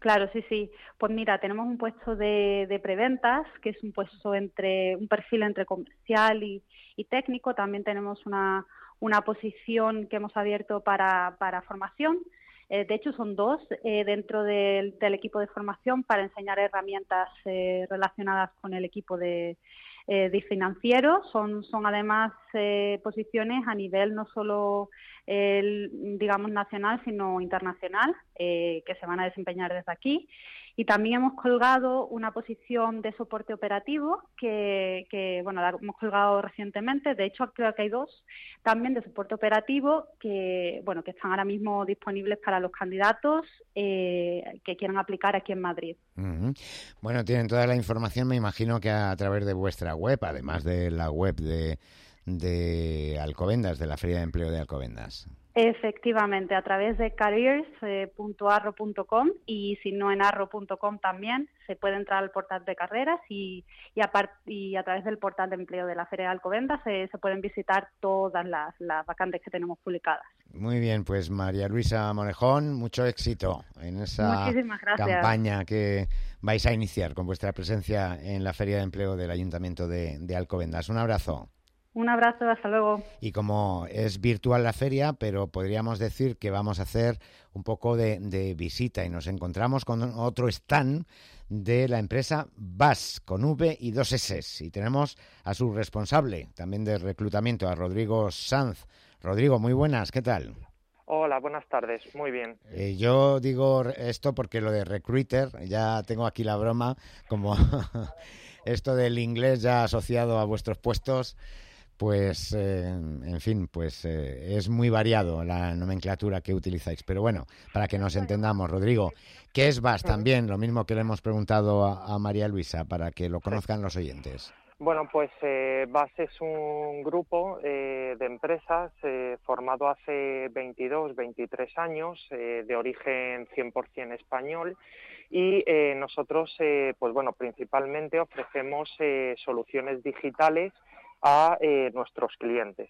Claro, sí, sí. Pues mira, tenemos un puesto de, de preventas, que es un puesto entre, un perfil entre comercial y, y técnico. También tenemos una, una posición que hemos abierto para, para formación. Eh, de hecho, son dos eh, dentro del, del equipo de formación para enseñar herramientas eh, relacionadas con el equipo de, eh, de financiero. Son, son además eh, posiciones a nivel no solo, eh, digamos, nacional, sino internacional, eh, que se van a desempeñar desde aquí. Y también hemos colgado una posición de soporte operativo que, que, bueno, la hemos colgado recientemente. De hecho, creo que hay dos también de soporte operativo que, bueno, que están ahora mismo disponibles para los candidatos eh, que quieran aplicar aquí en Madrid. Uh-huh. Bueno, tienen toda la información, me imagino que a través de vuestra web, además de la web de, de Alcobendas, de la Feria de Empleo de Alcobendas. Efectivamente, a través de careers punto arro punto com y si no en arro punto com también se puede entrar al portal de carreras y, y, a, part, y a través del portal de empleo de la Feria de Alcobendas se, se pueden visitar todas las, las vacantes que tenemos publicadas. Muy bien, pues María Luisa Morejón, mucho éxito en esa campaña que vais a iniciar con vuestra presencia en la Feria de Empleo del Ayuntamiento de, de Alcobendas. Un abrazo. Un abrazo, hasta luego. Y como es virtual la feria, pero podríamos decir que vamos a hacer un poco de, de visita y nos encontramos con otro stand de la empresa V A S, con V y dos S. Y tenemos a su responsable también de reclutamiento, a Rodrigo Sanz. Rodrigo, muy buenas, ¿qué tal? Hola, buenas tardes, muy bien. Eh, yo digo esto porque lo de recruiter, ya tengo aquí la broma, como esto del inglés ya asociado a vuestros puestos. Pues, eh, en fin, pues eh, es muy variado la nomenclatura que utilizáis. Pero bueno, para que nos entendamos, Rodrigo, ¿qué es V A S también? Lo mismo que le hemos preguntado a, a María Luisa, para que lo conozcan los oyentes. Bueno, pues eh, V A S es un grupo eh, de empresas eh, formado hace veintidós, veintitrés años, eh, de origen cien por ciento español. Y eh, nosotros, eh, pues bueno, principalmente ofrecemos eh, soluciones digitales a eh, nuestros clientes.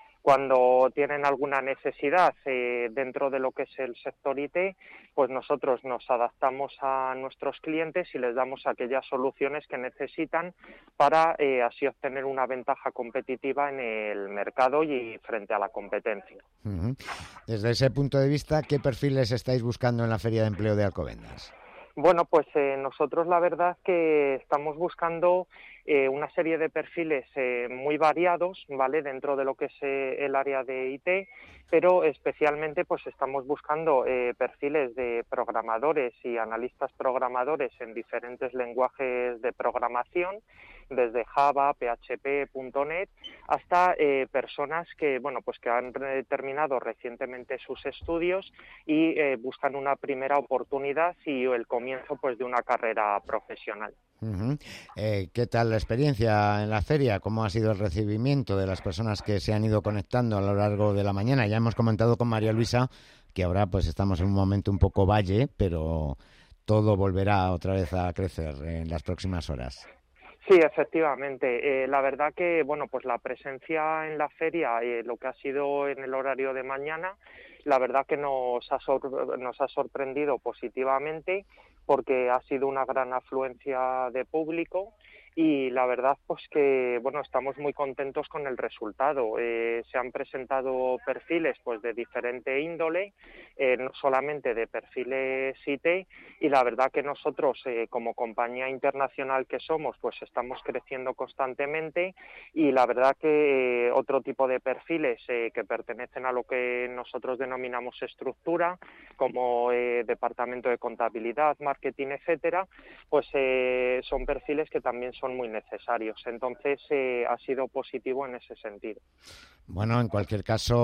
Cuando tienen alguna necesidad eh, dentro de lo que es el sector I T, pues nosotros nos adaptamos a nuestros clientes y les damos aquellas soluciones que necesitan para eh, así obtener una ventaja competitiva en el mercado y frente a la competencia. Uh-huh. Desde ese punto de vista, ¿qué perfiles estáis buscando en la Feria de Empleo de Alcobendas? Bueno, pues eh, nosotros la verdad que estamos buscando eh, una serie de perfiles eh, muy variados, ¿vale?, dentro de lo que es eh, el área de I T, pero especialmente pues estamos buscando eh, perfiles de programadores y analistas programadores en diferentes lenguajes de programación, desde Java, P H P, punto net, hasta eh, personas que, bueno, pues que han terminado recientemente sus estudios y eh, buscan una primera oportunidad y el comienzo pues de una carrera profesional. Uh-huh. Eh, ¿Qué tal la experiencia en la feria? ¿Cómo ha sido el recibimiento de las personas que se han ido conectando a lo largo de la mañana? Ya hemos comentado con María Luisa que ahora pues estamos en un momento un poco valle, pero todo volverá otra vez a crecer en las próximas horas. Sí, efectivamente. Eh, la verdad que, bueno, pues la presencia en la feria, eh, lo que ha sido en el horario de mañana, la verdad que nos ha, sor- nos ha sorprendido positivamente porque ha sido una gran afluencia de público y la verdad pues que, bueno, estamos muy contentos con el resultado. Eh, se han presentado perfiles pues de diferente índole, eh, no solamente de perfiles I T, y la verdad que nosotros eh, como compañía internacional que somos pues estamos creciendo constantemente y la verdad que eh, otro tipo de perfiles eh, que pertenecen a lo que nosotros denominamos estructura, como eh, departamento de contabilidad, marketing, etcétera, pues eh, son perfiles que también son muy necesarios. Entonces eh, ha sido positivo en ese sentido. Bueno, en cualquier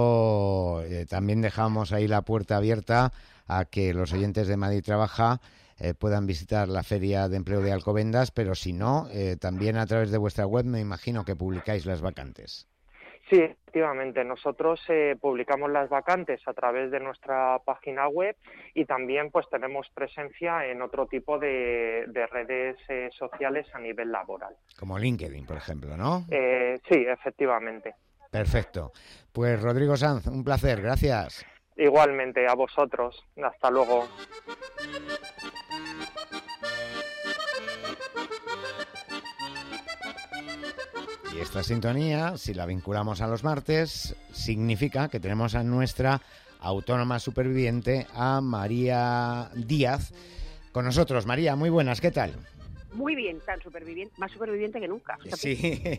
caso, eh, también dejamos ahí la puerta abierta a que los oyentes de Madrid Trabaja eh, puedan visitar la Feria de Empleo de Alcobendas, pero si no, eh, también a través de vuestra web me imagino que publicáis las vacantes. Sí, efectivamente. Nosotros eh, publicamos las vacantes a través de nuestra página web y también pues tenemos presencia en otro tipo de, de redes eh, sociales a nivel laboral. Como LinkedIn, por ejemplo, ¿no? Eh, sí, efectivamente. Perfecto. Pues Rodrigo Sanz, un placer. Gracias. Igualmente, a vosotros. Hasta luego. Y esta sintonía, si la vinculamos a los martes, significa que tenemos a nuestra autónoma superviviente, a María Díaz, con nosotros. María, muy buenas, ¿qué tal? Muy bien, tan superviviente, más superviviente que nunca. Sí.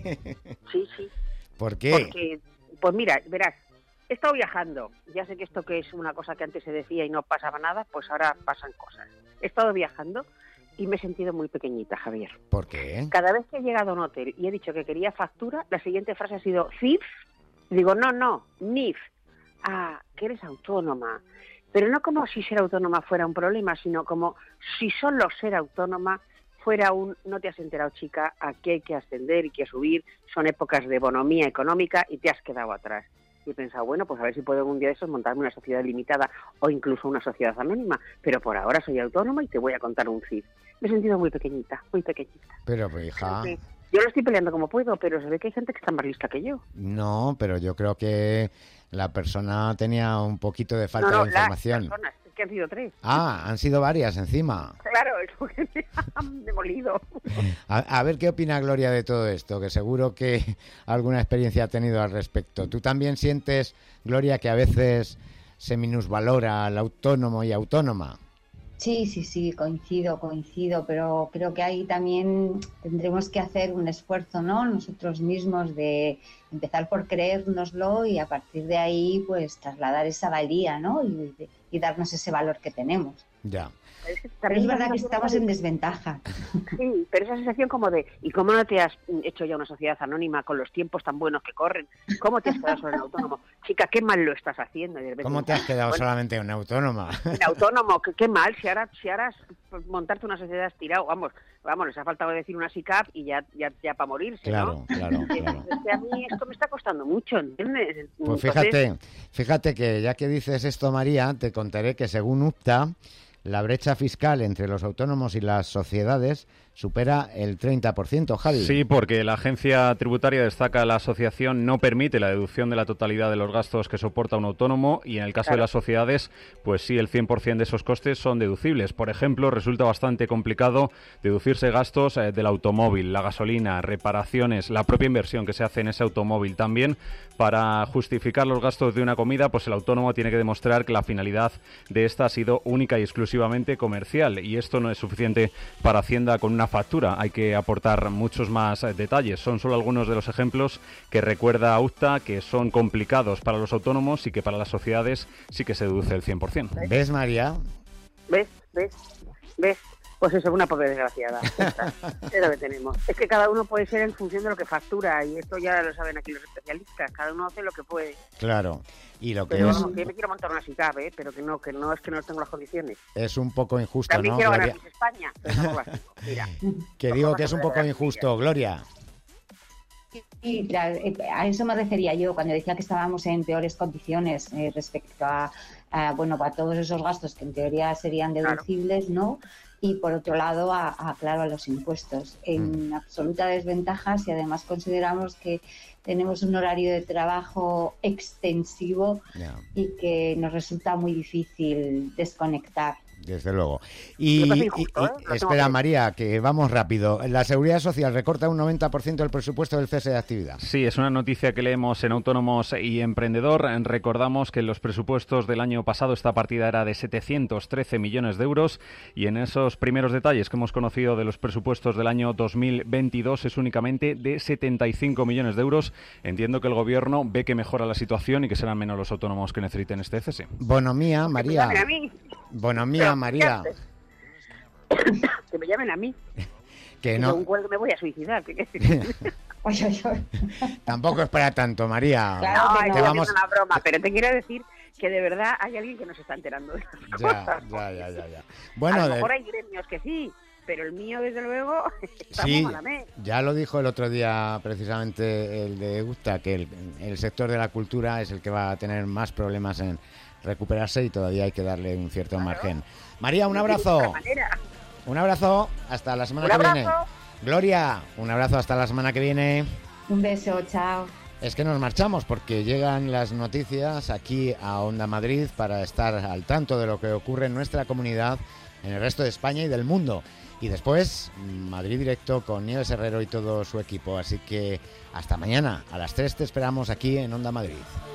Sí, sí. ¿Por qué? Porque, pues mira, verás, he estado viajando. Ya sé que esto que es una cosa que antes se decía y no pasaba nada, pues ahora pasan cosas. He estado viajando y me he sentido muy pequeñita, Javier. ¿Por qué? Cada vez que he llegado a un hotel y he dicho que quería factura, la siguiente frase ha sido ¿C I F? Digo, no, no, N I F. Ah, que eres autónoma. Pero no como si ser autónoma fuera un problema, sino como si solo ser autónoma fuera un, no te has enterado, chica, aquí hay que ascender y que subir, son épocas de bonomía económica y te has quedado atrás. Y he pensado, bueno, pues a ver si puedo algún día de esos montarme una sociedad limitada o incluso una sociedad anónima, pero por ahora soy autónoma y te voy a contar un C I F. Me he sentido muy pequeñita, muy pequeñita. Pero, pues, hija... Sí. Yo lo estoy peleando como puedo, pero se ve que hay gente que está más lista que yo. No, pero yo creo que la persona tenía un poquito de falta no, no, de información. Las personas, es que han sido tres. Ah, han sido varias encima. Claro, es porque me han demolido. A, a ver qué opina Gloria de todo esto, que seguro que alguna experiencia ha tenido al respecto. ¿Tú también sientes, Gloria, que a veces se minusvalora al autónomo y autónoma? Sí, sí, sí, coincido, coincido, pero creo que ahí también tendremos que hacer un esfuerzo, ¿no? Nosotros mismos de empezar por creérnoslo y a partir de ahí, pues, trasladar esa valía, ¿no? Y, y darnos ese valor que tenemos. Ya. Es, que pero es verdad que estamos en desventaja. Sí, pero esa sensación como de, ¿y cómo no te has hecho ya una sociedad anónima con los tiempos tan buenos que corren? ¿Cómo te has quedado solo en autónomo? Chica, qué mal lo estás haciendo. Y de repente, ¿cómo te has quedado bueno, solamente en autónoma? En autónomo, qué, qué mal, si ahora, si ahora montarte una sociedad estirado, vamos, vamos, les ha faltado decir una S I C A P y ya, ya, ya para morirse, claro, ¿no? Claro, claro. Es que a mí esto me está costando mucho, ¿entiendes? Pues fíjate, Entonces... fíjate que ya que dices esto, María, te contaré que según UPTA, la brecha fiscal entre los autónomos y las sociedades supera el treinta por ciento, Javi. Sí, porque la agencia tributaria destaca la asociación no permite la deducción de la totalidad de los gastos que soporta un autónomo y en el caso claro. de las sociedades, pues sí, el cien por ciento de esos costes son deducibles. Por ejemplo, resulta bastante complicado deducirse gastos eh, del automóvil, la gasolina, reparaciones, la propia inversión que se hace en ese automóvil. También para justificar los gastos de una comida, pues el autónomo tiene que demostrar que la finalidad de esta ha sido única y exclusivamente comercial y esto no es suficiente para Hacienda con una factura, hay que aportar muchos más eh, detalles. Son solo algunos de los ejemplos que recuerda UPTA que son complicados para los autónomos y que para las sociedades sí que se deduce el cien por ciento. ¿Ves, María? ¿Ves? ¿Ves? ¿Ves? Pues eso, una pobre desgraciada. Es lo que tenemos. Es que cada uno puede ser en función de lo que factura y esto ya lo saben aquí los especialistas. Cada uno hace lo que puede. Claro. Y lo que pero es... vamos, que yo me quiero montar una S I C A P, ¿eh? Pero que no, que no es que no tengo las condiciones. Es un poco injusto, También ¿no? quiero Gloria... ganar Miss España, pero no las Mira. Que digo que es un poco injusto, Gloria. Sí, claro, a eso me refería yo cuando decía que estábamos en peores condiciones eh, respecto a, a, bueno, a todos esos gastos que en teoría serían deducibles, claro. ¿no? Y por otro lado, a, a claro, a los impuestos. En mm. absoluta desventaja si además consideramos que tenemos un horario de trabajo extensivo yeah. y que nos resulta muy difícil desconectar. Desde luego. Y, injusto, y, y ¿eh? espera, María, que vamos rápido. La Seguridad Social recorta un noventa por ciento del presupuesto del cese de actividad. Sí, es una noticia que leemos en Autónomos y Emprendedor. Recordamos que en los presupuestos del año pasado esta partida era de setecientos trece millones de euros y en esos primeros detalles que hemos conocido de los presupuestos del año dos mil veintidós es únicamente de setenta y cinco millones de euros. Entiendo que el Gobierno ve que mejora la situación y que serán menos los autónomos que necesiten este cese. Bonomía, María. Bonomía, María. Que me llamen a mí. Que no. Un cuelgo me voy a suicidar. Tampoco es para tanto, María. Claro, que no, vamos... es una broma, pero te quiero decir que de verdad hay alguien que no se está enterando de las ya, cosas. Ya, ya, ya, ya. Bueno, a lo de... mejor hay gremios que sí, pero el mío, desde luego, está sí, muy malamente. Ya lo dijo el otro día precisamente el de UPTA, que el, el sector de la cultura es el que va a tener más problemas en recuperarse y todavía hay que darle un cierto claro. margen. María, un abrazo. Un abrazo, hasta la semana un que abrazo. viene. Gloria, un abrazo hasta la semana que viene. Un beso, chao. es que nos marchamos porque llegan las noticias aquí a Onda Madrid para estar al tanto de lo que ocurre en nuestra comunidad, en el resto de España y del mundo. Y después, Madrid Directo con Nieves Herrero y todo su equipo. Así que hasta mañana, a las tres te esperamos aquí en Onda Madrid.